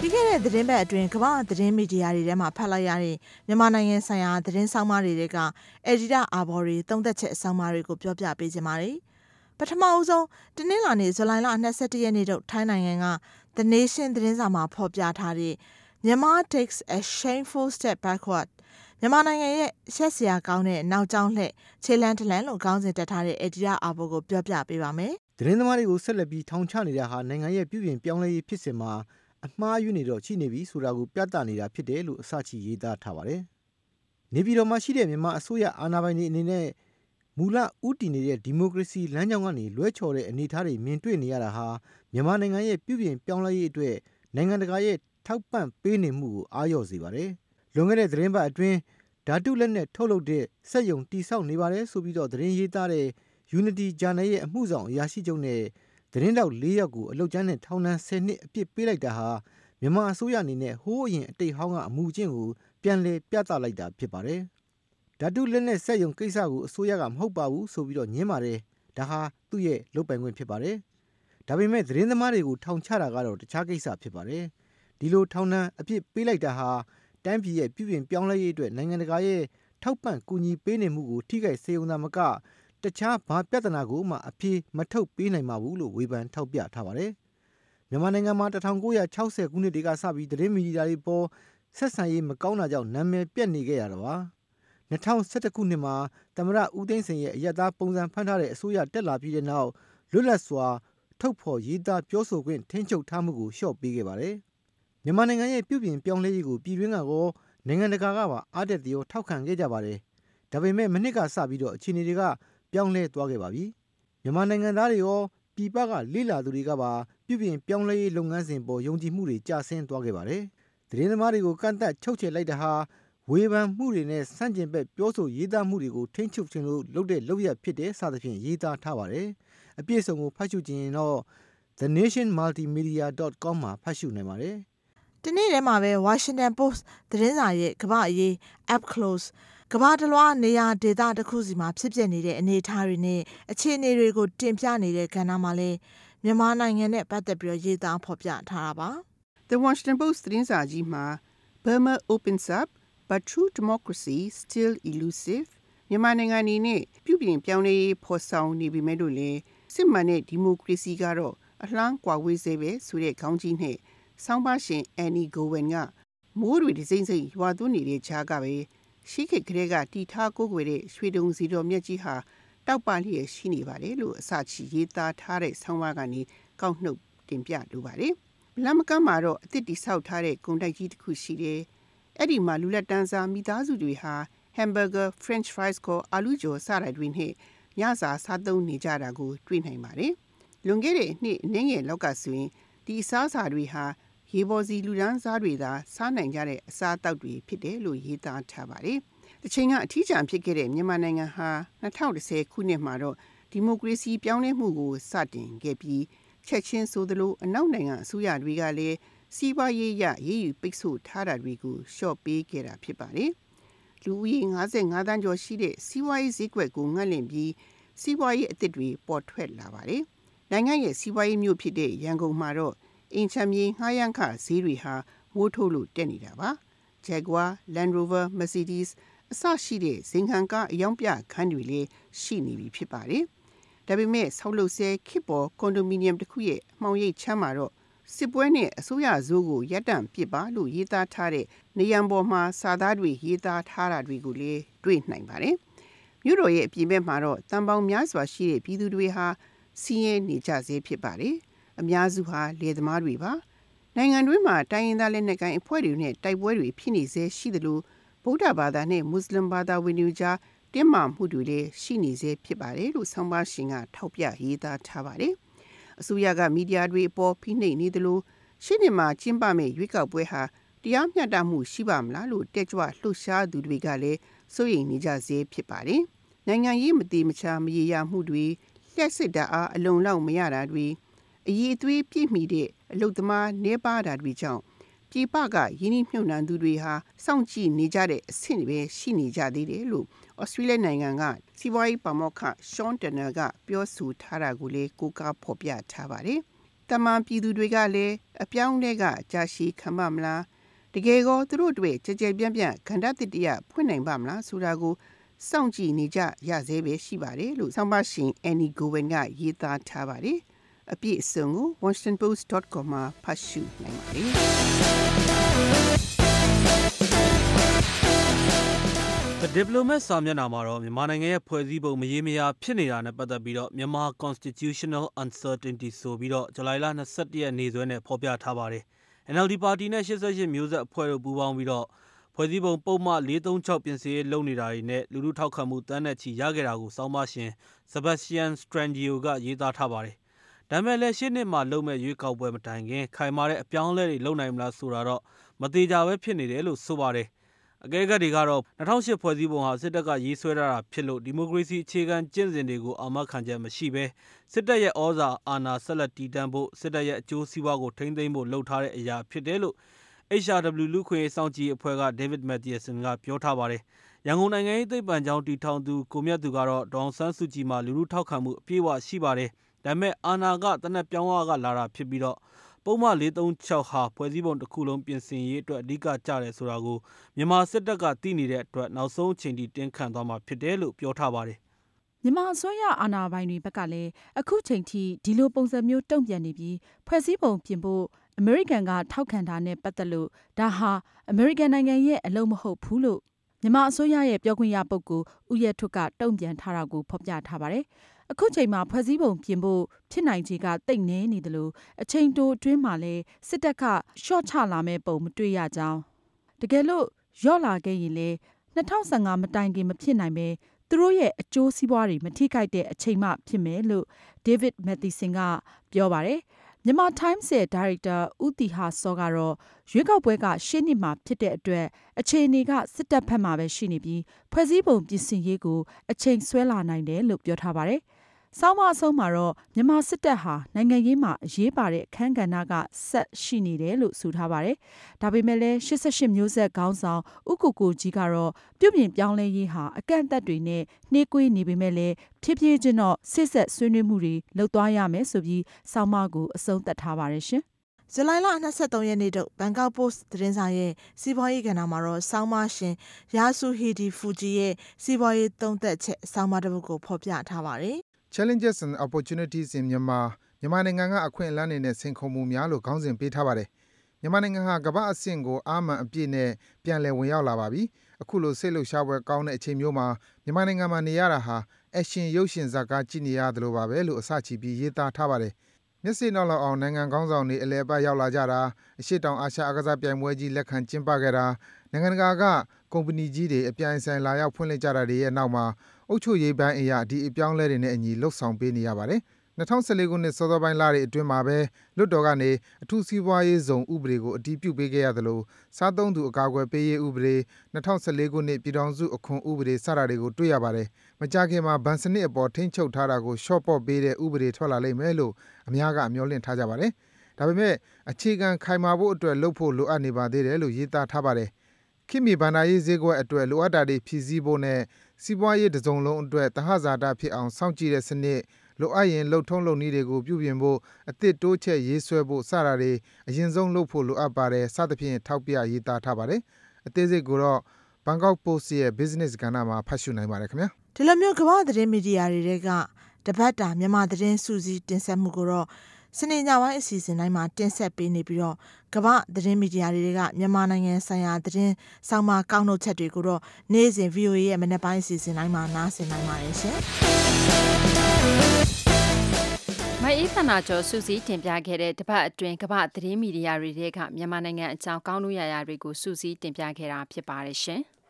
ပြီးခဲ့တဲ့သတင်းပတ်အတွင်းကမ္ဘာသတင်းမီဒီယာတွေထဲမှာဖတ်လိုက်ရတဲ့မြန်မာနိုင်ငံဆိုင်ရာသတင်းဆောင်မတွေကအက်ဒီတာအာဘော်တွေသုံးသက်ချက်အဆောင်မတွေကိုပြောပြပေးခြင်းပါတယ်ပထမအဆုံးတနင်္လာနေ့ဇူလိုင်လ22ရက်နေ့ထုတ်ထိုင်းနိုင်ငံက The Nation သတင်းစာမှာဖော်ပြထားတဲ့ Myanmar takes a shameful step backward မြန်မာနိုင်ငံရဲ့ရှက်စရာကောင်းတဲ့နောက်ကျောင်းလှည့်ခြေလန်းတလန်လို့ခေါင်းစဉ်တက်ထားတဲ့အက်ဒီတာအာဘော်ကိုပြောပြပေးပါမယ်သတင်းသမားတွေကိုဆက်လက်ပြီးထောင်ချနေတာဟာနိုင်ငံရဲ့ပြုပြင်ပြောင်းလဲရေးဖြစ်စဉ်မှာအမှားယွင်းနေတော့ရှိနေပြီဆိုတာကိုပြသနေတာဖြစ်တယ်လို့အစချီရေးသားထားပါတယ်။နေပြည်တော်မှာရှိတဲ့မြန်မာအစိုးရအာဏာပိုင်တွေအနေနဲ့မူလဥတီနေတဲ့ဒီမိုကရေစီလမ်းကြောင်းကနေလွဲချော်တဲ့အနေအထားတွေမြင်တွေ့နေရတာဟာမြန်မာနိုင်ငံရဲ့ပြုပြင်ပြောင်းလဲရေးအတွက်နိုင်ငံတကာရဲ့ထောက်ပံ့ပေးနေမှုကိုအားလျော့စေပါတယ်။လွန်ခဲ့တဲ့သတင်းပတ်အတွင်းဓာတုလက်နက်ထုတ်လုပ်တဲ့စက်ရုံတိစောက်နေပါတယ်ဆိုပြီးတော့သတင်းရေးသားတဲ့ Unity Journal ရဲ့အမှုဆောင်အရာရှိချုပ်နဲ့သတင်းတောက်4ယောက်ကိုအလုတ်ကျန်းနဲ့ထောင်ဒဏ်10နှစ်အပြစ်ပေးလိုက်တာဟာမြန်မာအစိုးရအနေနဲ့ဟိုးအရင်အတိတ်ဟောင်းကအမှုကျင့်ကိုပြန်လည်ပြသလိုက်တာဖြစ်ပါတယ်။ဓာတုလက်နက်စက်ရုံကိစ္စကိုအစိုးရကမဟုတ်ပါဘူးဆိုပြီးတော့ညင်းပါတယ်။ဒါဟာသူ့ရဲ့လုပ်ပိုင်ခွင့်ဖြစ်ပါတယ်။ဒါပေမဲ့သတင်းသမားတွေကိုထောင်ချတာကတော့တခြားကိစ္စဖြစ်ပါတယ်။ဒီလိုထောင်ဒဏ်အပြစ်ပေးလိုက်တာဟာတိုင်းပြည်ရဲ့ပြုပြင်ပြောင်းလဲရေးအတွက်နိုင်ငံတကာရဲ့ထောက်ပံ့ကူညီပေးနေမှုကိုထိခိုက်စေုံသာမကတခြားဘာပြဿနာကိုမှအပြေမထုတ်ပေးနိုင်ပါဘူးလို့ဝေဖန်ထောက်ပြထားပါတယ်။မြန်မာနိုင်ငံမှာ1960ခုနှစ်တွေကစပြီးသတင်းမီဒီယာတွေပေါ်ဆက်ဆံရေးမကောင်းတာကြောင့်နာမည်ပြတ်နေခဲ့ရတာပါ။2011ခုနှစ်မှာသမ္မတဦးသိန်းစိန်ရဲ့အရက်သားပုံစံဖန်ထားတဲ့အစိုးရတက်လာပြီးတဲ့နောက်လွတ်လပ်စွာထုတ်ဖော်ရေးသားပြောဆိုခွင့်ထိန်းချုပ်ထားမှုကိုလျှော့ပေးခဲ့ပါတယ်။မြန်မာနိုင်ငံရဲ့ပြုပြင်ပြောင်းလဲရေးကိုပြည်တွင်းကရောနိုင်ငံတကာကပါအားတက်သရောထောက်ခံခဲ့ကြပါတယ်။ဒါပေမဲ့မနှစ်ကစပြီးတော့အခြေအနေတွေကပြောင်းလဲသွားခဲ့ပါပြီ။မြန်မာနိုင်ငံသားတွေရောပြည်ပကလေ့လာသူတွေကပါပြုပြင်ပြောင်းလဲရေးလုပ်ငန်းစဉ်ပေါ်ယုံကြည်မှုတွေကျဆင်းသွားခဲ့ပါတယ်။သတင်းသမားတွေကိုကန့်သတ်ချုပ်ချယ်လိုက်တာဟာဝေဖန်မှုတွေနဲ့ဆန့်ကျင်ဘက်ပြောဆိုရေးသားမှုတွေကိုထိန်းချုပ်ခြင်းလို့လုပ်တဲ့လုပ်ရပ်ဖြစ်တဲ့စသဖြင့်ရေးသားထားပါတယ်။အပြည့်အစုံကိုဖတ်ရှုခြင်းတော့ thenationmultimedia.com မှာဖတ်ရှုနိုင်ပါတယ်။ဒီနေ့ထဲမှာပဲ Washington Post သတင်းစာရဲ့ကမ္ဘာအရေး Up Closeကမ္ဘာတလွှားနေရာဒေသတစ်ခုစီမှာဖြစ်ပျက်နေတဲ့အနေအထားတွေနဲ့အခြေအနေတွေကိုတင်ပြနေတဲ့ကဏ္ဍမှာလည်းမြန်မာနိုင်ငံနဲ့ပတ်သက်ပြီးရေးသားဖော်ပြထားတာပါ။ The Washington Post သတင်းစာကြီးမှာ Burma opens up but true democracy still elusive မြန်မာနိုင်ငံအနေနဲ့ပြုပြင်ပြောင်းလဲရေးဖော်ဆောင်နေပြီမဲ့လို့လေစစ်မှန်တဲ့ဒီမိုကရေစီကတော့အလှမ်းကွာဝေးစေပဲဆိုတဲ့ခေါင်းကြီးနဲ့ဆောင်းပါရှင် Annie Gowen ကမိုးတွေဒီစိမ့်စိမ့်ရွာသွန်းနေတဲ့ခြားကပဲရှိခေတ်ကလေးကတီထားကိုးကွယ်တဲ့ရွှေတုံစီတော်မြတ်ကြီးဟာတောက်ပလျက်ရှိနေပါတယ်လို့အစချီရေးသားထားတဲ့ဆောင်းပါးကနေကောက်နှုတ်တင်ပြလိုပါတယ်။လမ်းမကမ်းမှာတော့အသစ်တိဆောက်ထားတဲ့ဂုံတိုက်ကြီးတစ်ခုရှိတယ်။အဲ့ဒီမှာလူလက်တန်းစားမိသားစုတွေဟာ hamburger, french fries ကိုအာလူကျော်စတာတွေနဲ့ညစာစားသုံးနေကြတာကိုတွေ့နိုင်ပါတယ်။လွန်ခဲ့တဲ့နှစ်အနည်းငယ်လောက်ကဆိုရင်ဒီအစားအစာတွေဟာရေပေါ်စီလူဒန်းစားတွေသာစားနိုင်ကြတဲ့အစားအသောက်တွေဖြစ်တယ်လို့ရေးသားထားပါတယ်။တစ်ချိန်ကအထီးကျန်ဖြစ်ခဲ့တဲ့မြန်မာနိုင်ငံဟာ2010ခုနှစ်မှာတော့ဒီမိုကရေစီပြောင်းလဲမှုကိုစတင်ခဲ့ပြီးချက်ချင်းဆိုသလိုအနောက်နိုင်ငံအစိုးရတွေကလည်းစီးပွားရေးရေးယူပိတ်ဆို့ထားတာတွေကိုလျှော့ပေးခဲ့တာဖြစ်ပါတယ်။လူဦးရေ55သန်းကျော်ရှိတဲ့စီးပွားရေးဈေးကွက်ကိုငတ်လင့်ပြီးစီးပွားရေးအသစ်တွေပေါ်ထွက်လာပါတယ်။နိုင်ငံရဲ့စီးပွားရေးမြို့ဖြစ်တဲ့ရန်ကုန်မှာတော့အင်ချမ်းမြေငှားရမ်းခဈေးတွေဟာမိုးထိုးလို့တက်နေတာပါ။ Jaguar, Land Rover, Mercedes အစရှိတဲ့ဇင်ခံကားအယောင်ပြခန်းတွေလည်းရှိနေပြီဖြစ်ပါတယ်။ဒါပေမဲ့ဆောက်လုပ်ဆဲခေတ်ပေါ်ကွန်ဒိုမီနီယမ်တစ်ခုရဲ့အမှောင်ရိပ်ချမ်းမှာတော့စစ်ပွဲနဲ့အစိုးရဇိုးကိုရပ်တန့်ပစ်ပါလို့ရေးသားထားတဲ့နေရန်ပေါ်မှာစာသားတွေရေးသားထားတာတွေကိုလည်းတွေ့နိုင်ပါတယ်။မြို့တော်ရဲ့အပြင်ဘက်မှာတော့တန်ပေါင်းများစွာရှိတဲ့ပြည်သူတွေဟာစီးရဲနေကြစေဖြစ်ပါတယ်။အများစုဟာလယ်သမားတွေပါ။နိုင်ငံတွင်းမှာတိုင်းရင်းသားလက်နက်ကိုင်အဖွဲ့တွေနဲ့တိုက်ပွဲတွေဖြစ်နေစေရှိသလိုဗုဒ္ဓဘာသာနဲ့မွတ်စလင်ဘာသာဝင်တွေကြားတင်းမာမှုတွေလည်းရှိနေစေဖြစ်ပါတယ်လို့ဆောင်းပါးရှင်ကထောက်ပြရေးသားထားပါတယ်။အစိုးရကမီဒီယာတွေအပေါ်ဖိနှိပ်နေသလိုရှေ့နှစ်မှာကျင်းပမယ့်ရွေးကောက်ပွဲဟာတရားမျှတမှုရှိပါမလားလို့တက်ကြွလှုပ်ရှားသူတွေကလည်းစိုးရိမ်နေကြစေဖြစ်ပါတယ်။နိုင်ငံရေးမတိမချာမရေရာမှုတွေလျှက်စစ်တာအားအလုံလောက်မရတာတွေအရေးအသွေးပြည့်မီတဲ့အလုသမားနေပါတာတွေကြောင့်ပြည်ပကယင်းနှိမ့်မြုံနှံသူတွေဟာစောင့်ကြည့်နေကြတဲ့အဆင့်တွေပဲရှိနေကြသေးတယ်လို့ဩစတြေးလျနိုင်ငံကစီးပွားရေးပါမောက္ခ Sean Turnell ကပြောဆိုထားတာကိုလည်းကိုးကားဖော်ပြထားပါတယ်။တမန်ပြည်သူတွေကလည်းအပြောင်းလဲကကြာရှည်ခံပါမလားတကယ်ကောသူတို့တွေကြကြပြန့်ပြန့်ခန္ဓာတတိယဖွင့်နိုင်ပါမလားဆိုတာကိုစောင့်ကြည့်နေကြရသေးပဲရှိပါတယ်လို့ဆောင်းပါရှင် Annie Gowen ကရေးသားထားပါတယ်အပြည့်အစုံကို washingtonpost.com မှာဖတ်ရှုနိုင်ပါတယ် The Diplomat စာမျက်နှာမှာတော့မြန်မာနိုင်ငံရဲ့ဖွဲ့စည်းပုံမရေမရာဖြစ်နေတာနဲ့ပတ်သက်ပြီးတော့မြန်မာ Constitutional Uncertainty ဆိုပြီးတော့ဇူလိုင်လ21ရက်နေ့စွဲနဲ့ဖော်ပြထားပါတယ်။ NLD ပါတီနဲ့88မျိုးဆက်အဖွဲ့တို့ပူးပေါင်းပြီးတော့ဖွဲ့စည်းပုံပုံမှန်436ပြင်ဆင်ရေးလုပ်နေတာတွေနဲ့လူထုထောက်ခံမှုတန်းနဲ့ချီရခဲ့တာကိုစောင်းမရှင် Sebastian Strangio ကရေးသားထားပါတယ်။ဒါပေမဲ့လည်းရှေ့နှစ်မှာလုပ်မဲ့ရွေးကောက်ပွဲမတိုင်ခင်ခိုင်မာတဲ့အပြောင်းအလဲတွေလုပ်နိုင်မလားဆိုတာတော့မသေးကြပဲဖြစ်နေတယ်လို့ဆိုပါတယ်။အကဲခတ်တွေကတော့2008ဖွဲ့စည်းပုံဟာစစ်တပ်ကရေးဆွဲထားတာဖြစ်လို့ဒီမိုကရေစီအခြေခံကျင့်စဉ်တွေကိုအာမခံချက်မရှိဘဲစစ်တပ်ရဲ့ဩဇာအာဏာဆက်လက်တည်တံ့ဖို့စစ်တပ်ရဲ့အကျိုးစီးပွားကိုထိန်းသိမ်းဖို့လှုံ့ထားတဲ့အရာဖြစ်တယ်လို့ HRW လူခွင့်ရေးစောင့်ကြည့်အဖွဲ့က David Mathieson ကပြောထားပါတယ်။ရန်ကုန်နိုင်ငံရေးသိပ္ပံကျောင်းတည်ထောင်သူကိုမြတ်သူကတော့ဒေါအောင်ဆန်းစုကြည်မှာလူထုထောက်ခံမှုအပြည့်အဝရှိပါတယ်။ဒါပေမဲ့အာဏာကတနက်ပြောင်းကလာတာဖြစ်ပြီးတော့ပုံမှန်436ဟာဖွဲ့စည်းပုံတစ်ခုလုံးပြင်ဆင်ရေးအတွက်အဓိကကျတယ်ဆိုတာကိုမြန်မာစစ်တပ်ကသိနေတဲ့အတွက်နောက်ဆုံးအချိန်ထိတင်းခံသွားမှာဖြစ်တယ်လို့ပြောထားပါတယ်။မြန်မာအစိုးရအာဏာပိုင်တွေဘက်ကလည်းအခုချိန်ထိဒီလိုပုံစံမျိုးတုံ့ပြန်နေပြီးဖွဲ့စည်းပုံပြင်ဖို့အမေရိကန်ကထောက်ခံတာနဲ့ပတ်သက်လို့ဒါဟာအမေရိကန်နိုင်ငံရဲ့အလုံးမဟုတ်ဘူးလို့မြန်မာအစိုးရရဲ့ပြောခွင့်ရပုဂ္ဂိုလ်ဦးရဲထွဋ်ကတုံ့ပြန်ထားတာကိုဖော်ပြထားပါတယ်။အခုချိန်မှာဖွဲ့စည်းပုံပြင်ဖို့ဖြစ်နိုင်ခြေကတိတ်နေနေတယ်လို့အချိန်တိုအတွင်းမှာလည်းစစ်တပ်ကရှော့ချလာမဲ့ပုံမတွေ့ရကြောင်းတကယ်လို့ရော့လာခဲ့ရင်လေ2015မတိုင်ခင်မဖြစ်နိုင်ပဲသူတို့ရဲ့အကျိုးစီးပွားတွေမထိခိုက်တဲ့အချိန်မှဖြစ်မယ်လို့ David Mathieson ကပြောပါတယ်။မြန်မာ Times ရဲ့ဒါရိုက်တာဦးတီဟာစောကတော့ရွေးကောက်ပွဲကရှေ့နှစ်မှာဖြစ်တဲ့အတွက်အခြေအနေကစစ်တပ်ဘက်မှာပဲရှိနေပြီးဖွဲ့စည်းပုံပြင်ဆင်ရေးကိုအချိန်ဆွဲလာနိုင်တယ်လို့ပြောထားပါတယ်။ဆောင်းမအဆုံးမှာတော့မြန်မာစစ်တပ်ဟာနိုင်ငံရေးမှာအရေးပါတဲ့အခန်းကဏ္ဍကဆက်ရှိနေတယ်လို့ဆိုထားပါတယ်။ဒါပေမဲ့လည်း88မျိုးဆက်ခေါင်းဆောင်ဦးကိုကိုကြီးကတော့ပြုပြင်ပြောင်းလဲရေးဟာအကန့်အသတ်တွေနဲ့နှေးကွေးနေပေမဲ့လည်းဖြည်းဖြည်းချင်းတော့စစ်ဆက်ဆွေးနွေးမှုတွေလုပ်သွားရမယ်ဆိုပြီးဆောင်းမကိုအဆုံးသတ်ထားပါတယ်ရှင်။ဇူလိုင်လ23ရက်နေ့တုန်းဘန်ကောက်ပို့စ်သတင်းစာရဲ့စီးပွားရေးကဏ္ဍမှာတော့ဆောင်းမရှင်ယာဆူဟီဒီဖူဂျီရဲ့စီးပွားရေးသုံးသက်ချက်ဆောင်းမတစ်ပုဒ်ကိုဖော်ပြထားပါတယ်။ Challenges and Opportunities in Myanmar မြန်မာနိုင်ငံကအခွင့်အလမ်းတွေနဲ့စိန်ခေါ်မှုများလို့ခေါင်းစဉ်ပေးထားပါတယ်။မြန်မာနိုင်ငံဟာကမ္ဘာအဆင့်ကိုအာမှန်အပြည့်နဲ့ပြန်လည်ဝင်ရောက်လာပါပြီ။အခုလိုစိတ်လှုပ်ရှားပွဲကောင်းတဲ့အချိန်မျိုးမှာမြန်မာနိုင်ငံမှာနေရတာဟာအရှင်ရုပ်ရှင်ဇာတ်ကားကြည့်နေရတယ်လို့ပါပဲလို့အစချီပြီးရေးသားထားပါတယ်။မျက်စိနောက်လောက်အောင်နိုင်ငံကောင်းဆောင်တွေအလဲပတ်ရောက်လာကြတာအရှိတောင်အာရှအားကစားပြိုင်ပွဲကြီးလက်ခံကျင်းပခဲ့တာနိုင်ငံတကာကကုမ္ပဏီကြီးတွေအပြိုင်ဆိုင်လာရောက်ဖွင့်လှစ်ကြတာတွေရဲ့နောက်မှာအုပ်ချုပ်ရေးပိုင်းအရာဒီအပြောင်းလဲတွေနဲ့အညီလှုပ်ဆောင်ပေးနေရပါတယ်။2014ခုနှစ်စောစောပိုင်းလတွေအတွင်းမှာပဲလွတ်တော်ကနေအထူးစီးပွားရေးဇုံဥပဒေကိုအတည်ပြုပေးခဲ့ရသလိုစားသုံးသူအကာအကွယ်ပေးရေးဥပဒေ2014ခုနှစ်ပြည်ထောင်စုအခွန်ဥပဒေစတာတွေကိုတွေ့ရပါတယ်။မကြာခင်မှာဗန်စနစ်အပေါ်ထိန်းချုပ်ထားတာကိုရှော့ပေါ့ပေးတဲ့ဥပဒေထွက်လာလိမ့်မယ်လို့အများကမျှော်လင့်ထားကြပါတယ်။ဒါပေမဲ့အခြေခံခိုင်မာဖို့အတွက်လုပ်ဖို့လိုအပ်နေပါသေးတယ်လို့ရေးသားထားပါတယ်။ခေတ်မီဘဏ္ဍာရေးဈေးကွက်အတွက်လိုအပ်တာတွေဖြည့်ဆည်းဖို့နဲ့စီးပွားရေးတစ်စုံလုံးအတွက်သဟဇာတဖြစ်အောင်စောင့်ကြည့်တဲ့စနစ်လိုအပ်ရင်လှုပ်ထုံးလုပ်နည်းတွေကိုပြုပြင်ဖို့အသစ်တိုးချဲ့ရေးဆွဲဖို့စတာတွေအရင်ဆုံးလုပ်ဖို့လိုအပ်ပါတယ်စသဖြင့်ထောက်ပြရေးသားထားပါတယ်အသေးစိတ်ကိုတော့ Bangkok Post ရဲ့ Business ကဏ္ဍမှာဖတ်ရှုနိုင်ပါတယ်ခင်ဗျာဒီလိုမျိုးကမ္ဘာသတင်းမီဒီယာတွေကတပတ်တာမြန်မာသတင်းစူးစီးတင်ဆက်မှုကိုတော့စနေညပိုင်းအစီအစဉ်တိုင်းမှာတင်ဆက်ပေးနေပြီးတော့ကမ္ဘာသတင်းမီဒီယာတွေကမြန်မာနိုင်ငံဆိုင်ရာသတင်းဆောင်းပါးကောက်နှုတ်ချက်တွေကိုတော့နေ့စဉ် VOA ရဲ့မနက်ပိုင်းအစီအစဉ်တိုင်းမှာနားဆင်နိုင်ပါတယ်ရှင်။မအေးသနာကျော်စူးစီးတင်ပြခဲ့တဲ့တပတ်အတွင်းကမ္ဘာသတင်းမီဒီယာတွေကမြန်မာနိုင်ငံအကြောင်းကောက်နှုတ်ရရတွေကိုစူးစီးတင်ပြခဲ့တာဖြစ်ပါတယ်ရှင်။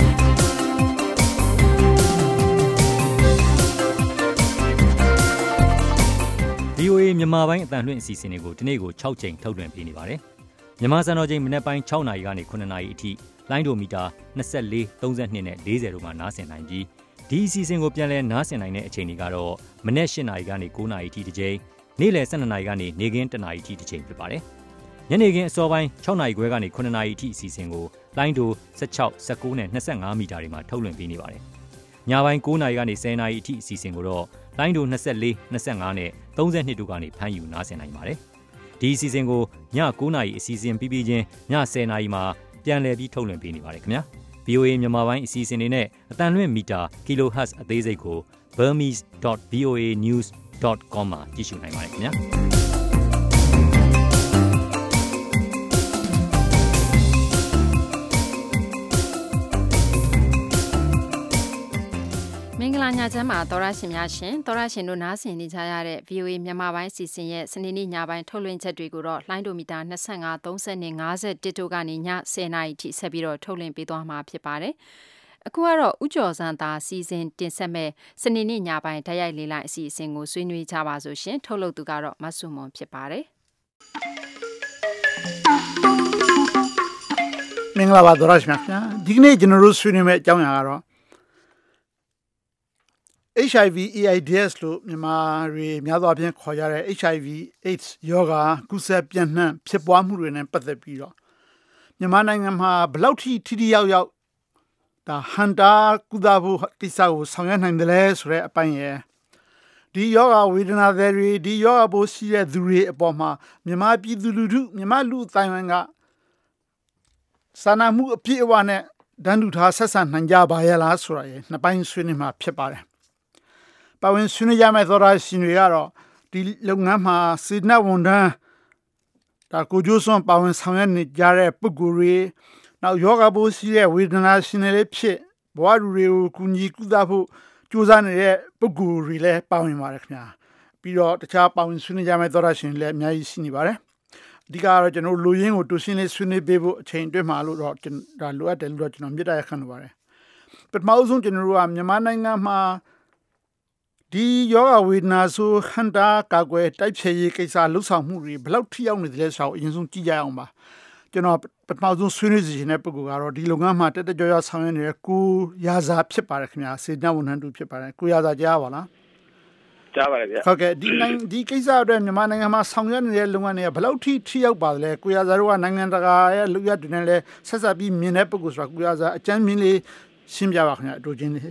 VOA မြန်မာပိုင်းအတန်လွှင့်အစီအစဉ်တွေကိုဒီနေ့ကို6ချိန်ထုတ်လွှင့်ပေးနေပါတယ်။မြန်မာစံတော်ချိန်မနက်ပိုင်း6နာရီကနေ9နာရီအထိလိုင်းဒိုမီတာ24 32နဲ့40တို့မှာနားဆင်နိုင်ပြီးဒီအစီအစဉ်ကိုပြန်လည်နားဆင်နိုင်တဲ့အချိန်တွေကတော့မနက်8နာရီကနေ9နာရီအထိတစ်ချိန်နေ့လယ်12နာရီကနေနေ့ခင်း1နာရီအထိတစ်ချိန်ဖြစ်ပါတယ်။ညနေခင်းအစောပိုင်း6နာရီခွဲကနေ9နာရီအထိအစီအစဉ်ကိုလိုင်းဒို16 19နဲ့25မီတာတွေမှာထုတ်လွှင့်ပေးနေပါတယ်။ညပိုင်း9နာရီကနေ10နာရီအထိအစီအစဉ်ကိုတော့လိုင်းဒို24 25နဲ့32တို့ကနေဖမ်းယူနားဆင်နိုင်ပါတယ်။ဒီအစီအစဉ်ကိုည9:00 နာရီအစီအစဉ်ပြီးချင်းည10:00 နာရီမှာပြန်လည်ပြီးထုတ်လွှင့်ပေးနေပါတယ်ခင်ဗျာ VOA မြန်မာပိုင်းအစီအစဉ်တွေနဲ့အတန်လွင့်မီတာ kilohertz အသေးစိတ်ကို burmese.voanews.com မှာကြည့်ရှုနိုင်ပါတယ်ခင်ဗျာမင်္ဂလာညချမ်းပါသောရရှင်များရှင်သောရရှင်တို့နားဆင်နေကြရတဲ့ VOA မြန်မာပိုင်းစီစဉ်ရဲ့စနေနေ့ညပိုင်းထုတ်လွှင့်ချက်တွေကိုတော့လှိုင်းဒိုမီတာ25 30နဲ့51တို့ကနေည10:00 နာရီထိဆက်ပြီးတော့ထုတ်လွှင့်ပေးသွားမှာဖြစ်ပါတယ်။အခုကတော့ဥကျော်စံသာစီစဉ်တင်ဆက်မဲ့စနေနေ့ညပိုင်းဓာတ်ရိုက်လေးလိုက်အစီအစဉ်ကိုဆွေးနွေးကြပါစို့ရှင်ထုတ်လုပ်သူကတော့မဆုမွန်ဖြစ်ပါတယ်။မင်္ဂလာပါသောရရှင်များခင်ဗျာဒီကနေ့ကျွန်တော်တို့ဆွေးနွေးမဲ့အကြောင်းအရာကတော့ HIV AIDS လို့မြန်မာတွေများသောအားဖြင့်ခေါ်ကြတဲ့ HIV AIDS ရောဂါကူးစက်ပြန့်နှံ့ဖြစ်ပွားမှုတွေနဲ့ပတ်သက်ပြီးတော့မြန်မာနိုင်ငံမှာဘယ်လောက်ထိထိရောက်ရောက်ဒါဟန်တာကုသဖို့ကိစ္စကိုဆောင်ရွက်နိုင်တယ်လဲဆိုတဲ့အပိုင်းရယ်ဒီယောဂဝေဒနာတွေဒီယောဂပိုးရှိတဲ့သူတွေအပေါ်မှာမြန်မာပြည်သူလူထုမြန်မာလူအတိုင်းဝန်ကစာနာမှုအပြည့်အဝနဲ့ဒဏ်တူထားဆက်ဆံနိုင်ကြပါရဲ့လားဆိုတာရယ်နှစ်ပိုင်းဆွေးနွေးမှာဖြစ်ပါတယ်ပါဝင်ဆွေးနွေးကြမယ့်သောရရှင်တွေကတော့ဒီလုပ်ငန်းမှာစေတနာဝန်ထမ်းဒါကိုကျိုးစွန်ပါဝင်ဆောင်ရွက်နေကြတဲ့ပုဂ္ဂိုလ်တွေနောက်ယောဂပိုးရှိတဲ့ဝေဒနာရှင်တွေဖြစ်ဘဝလူတွေကိုကူညီကုသဖို့ကြိုးစားနေတဲ့ပုဂ္ဂိုလ်တွေလည်းပါဝင်ပါတယ်ခင်ဗျာပြီးတော့တခြားပါဝင်ဆွေးနွေးကြမယ့်သောရရှင်တွေလည်းအများကြီးရှိနေပါတယ်အဓိကတော့ကျွန်တော်လူရင်းကိုတူရှင်းလေးဆွေးနွေးပေးဖို့အချိန်အတွင်းမှာလို့တော့ဒါလိုအပ်တယ်လို့တော့ကျွန်တော်မြစ်တာရခံလို့ပါတယ်ပထမဆုံးကျွန်တော်တို့ကမြန်မာနိုင်ငံမှာဒီယောဂဝေဒနာဆိုဟန်တာကာကွယ်တိုက်ဖျက်ရေးကိစ္စလှုပ်ဆောင်မှုတွေဘယ်လောက်ထိရောက်နေတယ်လဲဆိုတော့အရင်ဆုံးကြည့်ကြအောင်ပါကျွန်တော်ပထမဆုံးဆွေးနွေးစီခြင်းတဲ့ပုဂ္ဂိုလ်ကတော့ဒီလုပ်ငန်းမှာတက်ကြွဆောင်ရွက်နေတဲ့ကိုရာဇာဖြစ်ပါတယ်ခင်ဗျာစေတနာဝန်ထမ်းတူဖြစ်ပါတယ်ကိုရာဇာကြားပါလားကြားပါတယ်ဗျဟုတ်ကဲ့ဒီကိစ္စအတွက်မြန်မာနိုင်ငံမှာဆောင်ရွက်နေတဲ့လုပ်ငန်းတွေကဘယ်လောက်ထိရောက်ပါလဲကိုရာဇာတို့ကနိုင်ငံတကာရဲ့လူရတွေနဲ့လည်းဆက်ဆက်ပြီးမြင်တဲ့ပုဂ္ဂိုလ်ဆိုတာကိုရာဇာအကျဉ်းမြင်လေးရှင်းပြပါခင်ဗျာအတူချင်းလေး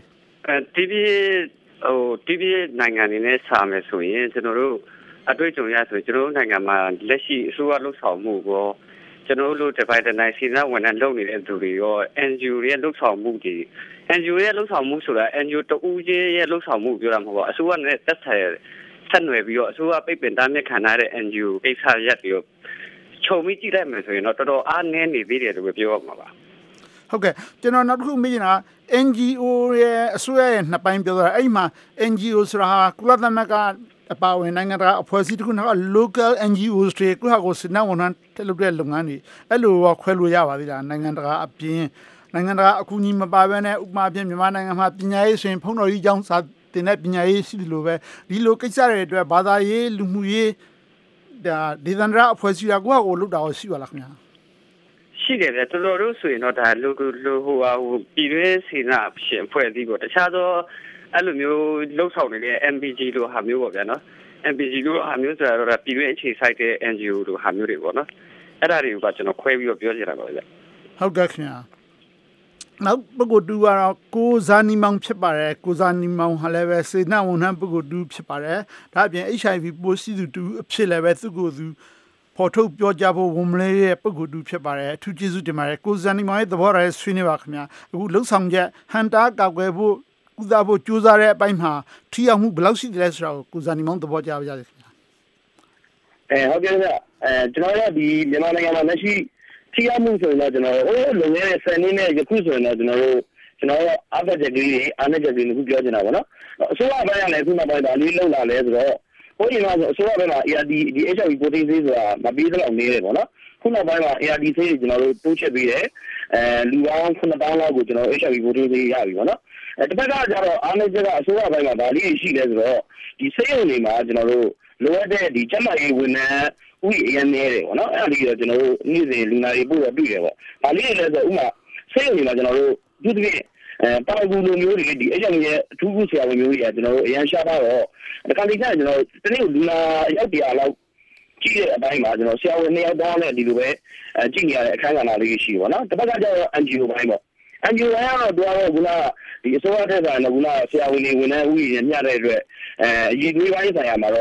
ဒီနိုင်ငံနေနဲ့စာမယ်ဆိုရင်ကျွန်တော်တို့အတွေ့အကြုံရဆိုကျွန်တော်တို့နိုင်ငံမှာလက်ရှိအစိုးရလှုပ်ဆောင်မှုကိုကျွန်တော်တို့ဒီဘက်တိုင်းစီစဉ်ဝန်ထမ်းလုပ်နေတဲ့သူတွေရော NGO ရဲ့လှုပ်ဆောင်မှုတွေ NGO ရဲ့လှုပ်ဆောင်မှုဆိုတာ NGO တဦးချင်းရဲ့လှုပ်ဆောင်မှုပြောတာမဟုတ်ပါအစိုးရနဲ့သက်ဆိုင်ဆက်နွယ်ပြီးတော့အစိုးရပိတ်ပင်တားမြစ်ခံထားတဲ့ NGO ကိစ္စရပ်ပြီးတော့ခြုံပြီးကြည့်လိုက်မယ်ဆိုရင်တော့တော်တော်အားနည်းနေသေးတယ်လို့ပြောရမှာပါဟုတ်ကဲ့ကျွန်တော်နောက်တစ်ခုမေးချင်တာ NGO ရဲ့အစိုးရရဲ့နှစ်ပိုင်းပြောတာအဲ့မှာ NGO ဆိုတာကုလသမဂ္ဂအပါအဝင်နိုင်ငံတကာအဖွဲ့အစည်းတစ်ခုက local NGOs တွေကိုဟာကိုစနဝန်ထမ်းတက်လုပ်တဲ့လုပ်ငန်းတွေအဲ့လိုခွဲလို့ရပါသေးလားနိုင်ငံတကာအပြင်နိုင်ငံတကာအကူအညီမပါဘဲနဲ့ဥပမာပြင်မြန်မာနိုင်ငံမှာပညာရေးဆိုရင်ဖုံးတော်ကြီးကျောင်းစာတင်တဲ့ပညာရေးရှိတယ်လို့ပဲဒီလိုကိစ္စတွေအတွက်ဘာသာရေးလူမှုရေးဒါဒေသန္တရအဖွဲ့အစည်းကကိုဟာကိုလုပ်တာရှိပါလားခင်ဗျာရှိတယ်ဗျတော်တော်တို့ဆိုရင်တော့ဒါလူဟိုပြည်တွင်းစေနာရှင်အဖွဲ့အစည်းကိုတခြားသောအဲ့လိုမျိုးလှုပ်ဆောင်နေတဲ့ MPG လို့ဟာမျိုးပေါ့ဗျာနော် MPG လို့ဟာမျိုးဆိုတော့ပြည်တွင်းအခြေစိုက်တဲ့ NGO လို့ဟာမျိုးတွေပေါ့နော်အဲ့ဒါတွေကကျွန်တော်ခွဲပြီးတော့ပြောချင်တာပါဗျဟုတ်ကဲ့ခင်ဗျာနောက်ပုဂ္ဂိုလ်တူကတော့ကိုဇာနီမောင်ဖြစ်ပါတယ်ကိုဇာနီမောင်ဟာလည်းပဲစေနာဝန်ထမ်းပုဂ္ဂိုလ်တူဖြစ်ပါတယ်ဒါအပြင် HIV ပိုးရှိသူတူအဖြစ်လည်းပဲသူကိုယ်သူဖော်ထုတ်ပြောကြဖို့ဝန်မလေးရဲ့ပုဂ္ဂိုလ်တူဖြစ်ပါတယ်အထူးကျေးဇူးတင်ပါတယ်ကိုဇာနီမောင်ရဲ့သဘောထားဆွေးနွေးပါခင်ဗျာအခုလှုပ်ဆောင်ချက်ဟန်တာကောက်ွယ်ဖို့ကုသဖို့ကြိုးစားတဲ့အပိုင်းမှာထိရောက်မှုဘယ်လောက်ရှိတယ်လဲဆိုတာကိုကိုဇာနီမောင်သဘောကျပါကြတယ်ခင်ဗျာဟုတ်ကဲ့ဗျကျွန်တော်တို့ဒီမြန်မာနိုင်ငံမှာလက်ရှိထိရောက်မှုဆိုရင်တော့ကျွန်တော်တို့လုံခဲ့တဲ့10နှစ်နဲ့ယခုဆိုရင်တော့ကျွန်တော်တို့အားသက်ချက်ကြီးတွေအားနည်းချက်ကြီးတွေပြောချင်တာပေါ့နော်အစိုးရဘက်ကလည်းအခုနောက်ပိုင်းဒါလေးလုံလာလဲဆိုတော့ဟိုရင်တော့အစိုးရဘက်က ARD ဒီ HIV ပိုးသိသေးဆိုတာမပြီးတော့နေတယ်ပေါ့နော်ခုနောက်ပိုင်းမှာ ARD ဆေးကျွန်တော်တို့တိုးချက်ပေးတယ်လူပေါင်း9000လောက်ကိုကျွန်တော် HIV ပိုးသိသေးရပြီပေါ့နော်တစ်ဖက်ကကျတော့အားနည်းချက်ကအစိုးရဘက်ကဒါလေးရှိလဲဆိုတော့ဒီဆေးရုံတွေမှာကျွန်တော်တို့လိုအပ်တဲ့ဒီကျန်းမာရေးဝန်ထမ်းဥယျာဉ်အရင်နေတယ်ပေါ့နော်အဲ့ဒါလေးတော့ကျွန်တော်တို့နေ့စဉ်လူနာတွေပို့ရတွေ့တယ်ပေါ့ဒါလေးလည်းဆိုဥမာဆေးရုံတွေမှာကျွန်တော်တို့သူတကယ်တာကူလိုမျိုးတွေဒီအဲ့ကြောင့်ရဲ့အထူးကုဆရာဝန်မျိုးတွေကကျွန်တော်တို့အရင်ရှားတော့ဒီကနေ့ကျကျွန်တော်တနေ့လူနာရောက်တရားလောက်ကြည့်တဲ့အတိုင်းမှာကျွန်တော်ဆရာဝန်2ယောက်တောင်းနဲ့ဒီလိုပဲကြည့်နေရတဲ့အခန်းကဏ္ဍလေးရှိပါတော့တစ်ဖက်ကကျတော့ NGO ဘိုင်းပေါ့ NGO ဘိုင်းကတော့သူကတော့ခုနဒီအစိုးရထက်ဆိုင်တော့ခုနဆရာဝန်တွေဝန်ထမ်းဥယျာဉ်မျှတဲ့အတွက်အရေးသွေးပိုင်းဆိုင်ရာမှာတော့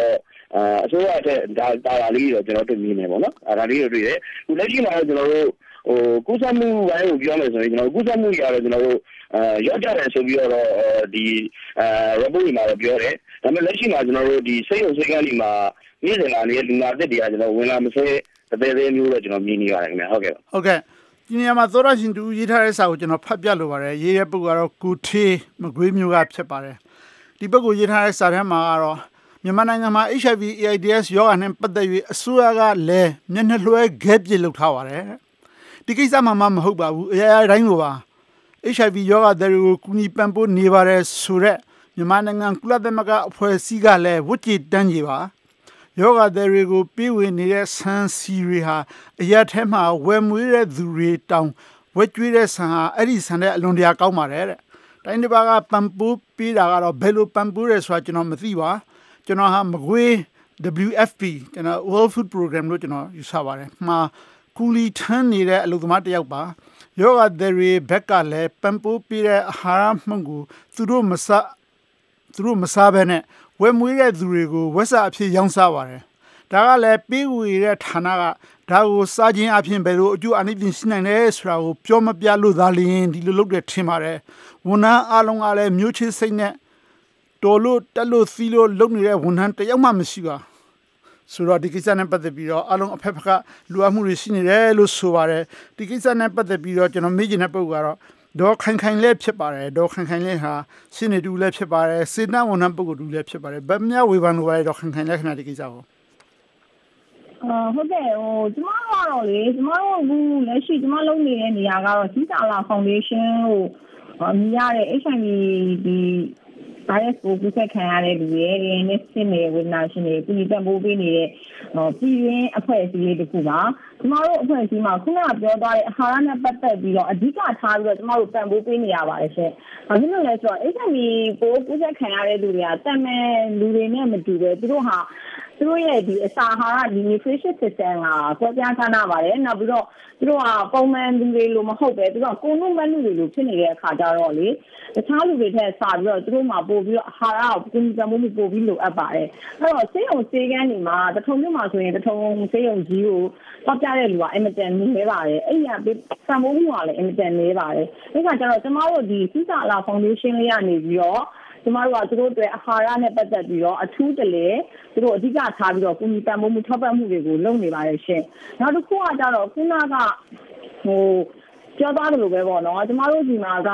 အစိုးရတဲ့ဒါလေးတော့ကျွန်တော်တို့မြင်နေပေါ့နော်ဒါလေးတွေတွေ့တယ်ခုလက်ရှိမှာတော့ကျွန်တော်တို့ကုသမှုဝိုင်းကိုပြောမယ်ဆိုရင်ကျွန်တော်ကုသမှုရတော့ကျွန်တော်တို့ရောက်ကြတယ်ဆိုပြီးတော့ဒီ report မှာတော့ပြောတယ်ဒါပေမဲ့လက်ရှိမှာကျွန်တော်တို့ဒီစိတ်ရုံစိတ်ကန်းဒီမှာနေ့စဉ်လာနေတဲ့လူနာသစ်တွေကကျွန်တော်ဝင်လာမစဲတဲ့မျိုးတော့ကျွန်တော်မြင်နေပါတယ်ခင်ဗျဟုတ်ကဲ့ဒီနေရာမှာသောရရှင်တူရေးထားတဲ့စာကိုကျွန်တော်ဖတ်ပြလိုပါတယ်ရေးတဲ့ပုဂ္ဂိုလ်ကတော့ကိုထေးမကွေးမျိုးကဖြစ်ပါတယ်ဒီပုဂ္ဂိုလ်ရေးထားတဲ့စာထဲမှာကတော့မြန်မာနိုင်ငံမှာ HIV AIDS ရောဂါနဲ့ပတ်သက်၍အစိုးရကလည်းမျက်နှာလွှဲခဲပြစ်လုပ်ထားပါတယ်ဒီကိစ္စမှမဟုတ်ပါဘူးအရာတိုင်းလိုပါ HIV ရောဂါတွေကိုကူညီပံ့ပိုးနေပါတယ်ဆိုတော့မြန်မာနိုင်ငံကုလသမဂ္ဂအဖွဲ့အစည်းကလည်းဝတ်ကြည်တန်းကြီးပါယောဂတွေကိုပေးဝေနေတဲ့ဆန်စီတွေဟာအရာထဲမှာဝယ်မွေးတဲ့သူတွေတောင်ဝက်ကျွေးတဲ့ဆန်ဟာအဲ့ဒီဆန်တဲ့အလွန်တရာကောင်းပါတယ်တဲ့တိုင်းတစ်ပါးကပံ့ပိုးပေးတာကတော့ဘယ်လိုပံ့ပိုးရဲဆိုတာကျွန်တော်မသိပါကျွန်တော်ဟာမကွေး WFP ကျွန်တော် World Food Program လို့ကျွန်တော်ယူဆပါတယ်မှာကူလီထမ်းနေတဲ့အလုပ်သမားတစ်ယောက်ပါယောဂတွေဘက်ကလည်းပံ့ပိုးပေးတဲ့အာဟာရမှုန့်ကိုသူတို့မစားဘဲနဲ့ဝယ်မွေးတဲ့သူတွေကိုဝက်စာအဖြစ်ရောင်းစားပါတယ်ဒါကလည်းပေးဝေတဲ့ဌာနကဒါကိုစားခြင်းအဖြစ်ဘယ်လိုအကျိုးအနိသင်ရှိနိုင်လဲဆိုတာကိုပြောမပြလို့သာလျှင်ဒီလိုလုပ်တဲ့ထင်ပါတယ်ဝန်ထမ်းအားလုံးကလည်းမျိုးချစ်စိတ်နဲ့တော်လို့တက်လို့သီးလို့လုပ်နေတဲ့ဝန်ထမ်းတယောက်မှမရှိပါဆိုတော့ဒီကိစ္စနဲ့ပတ်သက်ပြီးတော့အားလုံးအဖက်ဖက်ကလူအမှုတွေရှိနေတယ်လို့ဆိုပါတယ်ဒီကိစ္စနဲ့ပတ်သက်ပြီးတော့ကျွန်တော်မေးချင်တဲ့ပုဂ္ဂိုလ်ကတော့ဒေါ်ခိုင်ခိုင်လည်းဖြစ်ပါတယ်ဒေါ်ခိုင်ခိုင်လည်းဟာရှင်းနေတူလည်းဖြစ်ပါတယ်စေတနာဝန်ထမ်းပုဂ္ဂိုလ်တူလည်းဖြစ်ပါတယ်ဗမာဝေဖန်လိုပါတယ်ဒေါ်ခိုင်ခိုင်လည်းခဏဒီကိစ္စကိုဟုတ်ကဲ့ကျမကတော့လေကျမတို့အခုလက်ရှိကျမလုပ်နေတဲ့နေရာကတော့စီတာလာဖောင်ဒေးရှင်းကိုမြင်ရတဲ့ HIV ဒီ virus ကိုကူးစက်ခံရတဲ့လူတွေနဲ့ဆင်းနေတဲ့ဝေဒနာရှင်တွေပြည်ပပိုးပေးနေတဲ့ပြည်ရင်းအဖွဲ့အစည်းလေးတစ်ခုပါကျမတို့အဖွဲ့အစည်းမှာခုနကပြောသွားတဲ့အာဟာရနဲ့ပတ်သက်ပြီးတော့အဓိကထားပြီးတော့ကျမတို့ပံ့ပိုးပေးနေရပါတယ်ရှင်။ဘာဖြစ်လို့လဲဆိုတော့ HIV ပိုးကူးစက်ခံရတဲ့လူတွေကတန်မဲ့လူတွေနဲ့မတူပဲသူတို့ရဲ့ဒီအစာအာဟာရဒီ nutrition system ကကွဲပြားခြားနားပါတယ်နောက်ပြီးတော့သူတို့ကပုံမှန်လူတွေလိုမဟုတ်ပဲသူတို့ကကိုယ်လုံးမလူတွေလိုဖြစ်နေတဲ့အခါကျတော့လေတခြားလူတွေထက်စာပြီးတော့သူတို့မှာပို့ပြီးတော့အာဟာရကိုကူညီပံ့ပိုးမှုပို့ပြီးလိုအပ်ပါတယ်အဲ့တော့ဆေးရုံဆေးကန်းတွေမှာတထုံမြို့မှာဆိုရင်တထုံဆေးရုံကြီးကိုပေါက်ပြတဲ့လူကအင်မတန်နေပါတယ်အဲ့ဒီကပံ့ပိုးမှုကလည်းအင်မတန်နေပါတယ်အဲ့ခါကျတော့ကျမတို့ဒီစီစာလာဖောင်ဒေးရှင်းလေးကနေပြီးတော့ကျမတို့ကသူတို့အတွက်အာဟာရနဲ့ပတ်သက်ပြီးတော့အထူးတလေသူတို့အဓိကထားပြီးတော့ကုညီပံ့ပိုးမှုထောက်ပံ့မှုတွေကိုလုပ်နေပါတယ်ရှင်နောက်တစ်ခုကကျတော့ခုနကပြောသားတယ်လို့ပဲပေါ့နော်ကျမတို့ဒီမှာက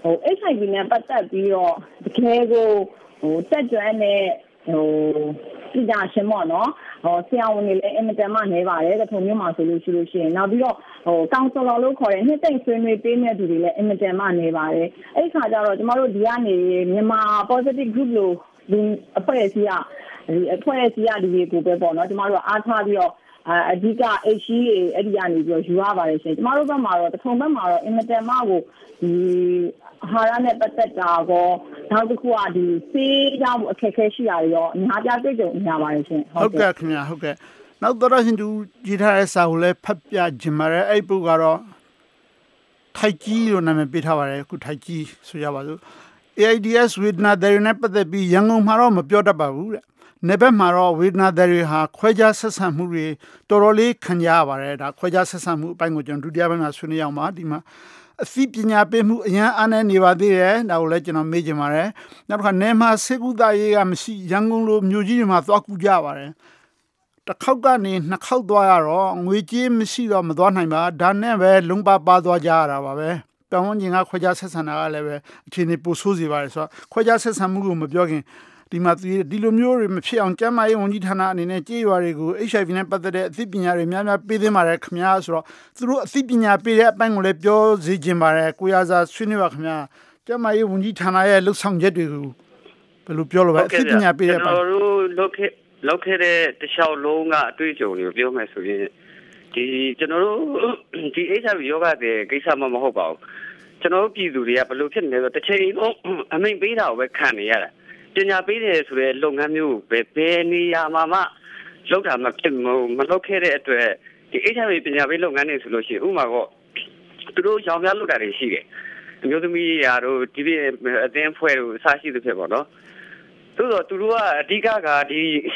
HIV နဲ့ပတ်သက်ပြီးတော့တကယ်ကိုတက်ကြွတဲ့ဒီကြရှင်ပေါ့နော်ဆရာဝန်တွေလည်းအင်မတန်မှနေပါတယ်တထုံမျိုးမှာဆိုလို့ရှိရင်နောက်ပြီးတော့ကောင်ဆယ်လာလို့ခေါ်တဲ့နှစ်သိမ့်ဆွေးနွေးပေးမဲ့သူတွေလည်းအင်မတန်မှနေပါတယ်အဲ့ဒီခါကျတော့ကျမတို့ဒီကနေမြန်မာ positive group လို့ဒီအဖွဲ့အစည်းကဒီတွေကိုပဲပေါ့နော်ကျမတို့အားထားပြီးတော့အဓိက HE အဲ့ဒီကနေပြီးတော့ယူရပါတယ်ရှင်ကျမတို့ဘက်မှာတော့တထုံဘက်မှာတော့အင်မတန်မှကိုဒီအာဟာရနဲ့ပတ်သက်တာကောနောက်တစ်ခုကဒီဆေးကြောင့်အခက်အခဲရှိတာရောအများကြီးတွေ့ကြုံနေရပါတယ်ရှင်ဟုတ်ကဲ့ခင်ဗျာဟုတ်ကဲ့နောက်တော့ရှင်သူရေးထားတဲ့စာကိုလည်းဖတ်ပြခြင်းပါတယ်အဲ့ပုကတော့ထိုက်ကြီးလို့နာမည်ပေးထားပါတယ်အခုထိုက်ကြီးဆိုရပါစို့ AIDS ဝေဒနာတွေနဲ့ပတ်သက်ပြီးရန်ကုန်မှာတော့မပြောတတ်ပါဘူးတဲ့နေဘက်မှာတော့ဝေဒနာတွေဟာခွဲခြားဆက်ဆံမှုတွေတော်တော်လေးခံကြရပါတယ်ဒါခွဲခြားဆက်ဆံမှုအပိုင်းကိုကျွန်တော်ဒုတိယပိုင်းမှာဆွေးနွေးအောင်ပါဒီမှာအသိပညာပေးမှုအရန်အားနဲ့နေပါသေးတယ်ဒါကိုလည်းကျွန်တော်မေးချင်ပါတယ်နောက်တစ်ခါနေမှာစေကုသရေးကမရှိရန်ကုန်လိုမြို့ကြီးတွေမှာသွားကူကြပါတယ်တစ်ခေါက်ကနေနှစ်ခေါက်သွားရတော့ငွေကြေးမရှိတော့မသွားနိုင်ပါဒါနဲ့ပဲလုံပါသွားကြရတာပါပဲတောင်းဝန်ကြီးကခွဲခြားဆက်ဆံတာကလည်းပဲအခြေအနေပိုဆိုးစေပါတယ်ဆိုတော့ခွဲခြားဆက်ဆံမှုကိုမပြောခင်ဒီမှာဒီလိုမျိုးတွေမဖြစ်အောင်ကျန်းမာရေးဝန်ကြီးဌာနအနေနဲ့ကြေးရွာတွေကို HIV နဲ့ပတ်သက်တဲ့အသိပညာတွေများများပေးသင့်ပါတယ်ခင်ဗျာဆိုတော့သူတို့အသိပညာပေးတဲ့အပိုင်းကိုလည်းပြောစေချင်ပါတယ်ကိုရစာဆွေးနွေးပါခင်ဗျာကျန်းမာရေးဝန်ကြီးဌာနရဲ့လှုပ်ဆောင်ချက်တွေကိုဘယ်လိုပြောလို့ပဲအသိပညာပေးတဲ့အပိုင်းကျွန်တော်တို့လောက်ခဲ့တဲ့တခြားလုံးကအတွေ့အကြုံတွေကိုပြောမယ်ဆိုရင်ဒီကျွန်တော်တို့ဒီ HIV ယောဂတဲ့ကိစ္စမှမဟုတ်ပါဘူးကျွန်တော်တို့ပြည်သူတွေကဘယ်လိုဖြစ်နေလဲဆိုတစ်ချိန်လုံးအမိန်ပေးတာကိုပဲခံနေရတာပညာပေးတယ်ဆိုတဲ့လုပ်ငန်းမျိုးပဲဘယ်နေရာမှာမှလုပ်တာမဖြစ်မလုပ်ခဲ့တဲ့အတွက်ဒီ HIV ပညာပေးလုပ်ငန်းတွေဆိုလို့ရှိရင်ဥပမာကသူတို့ရောင်ပြလုပ်တာတွေရှိတယ်အမျိုးသမီးရာတို့ဒီပြအသင်းဖွဲ့တို့အစားရှိသဖြင့်ပေါ့နော်သို့တော့သူတို့ကအဓိကကဒီ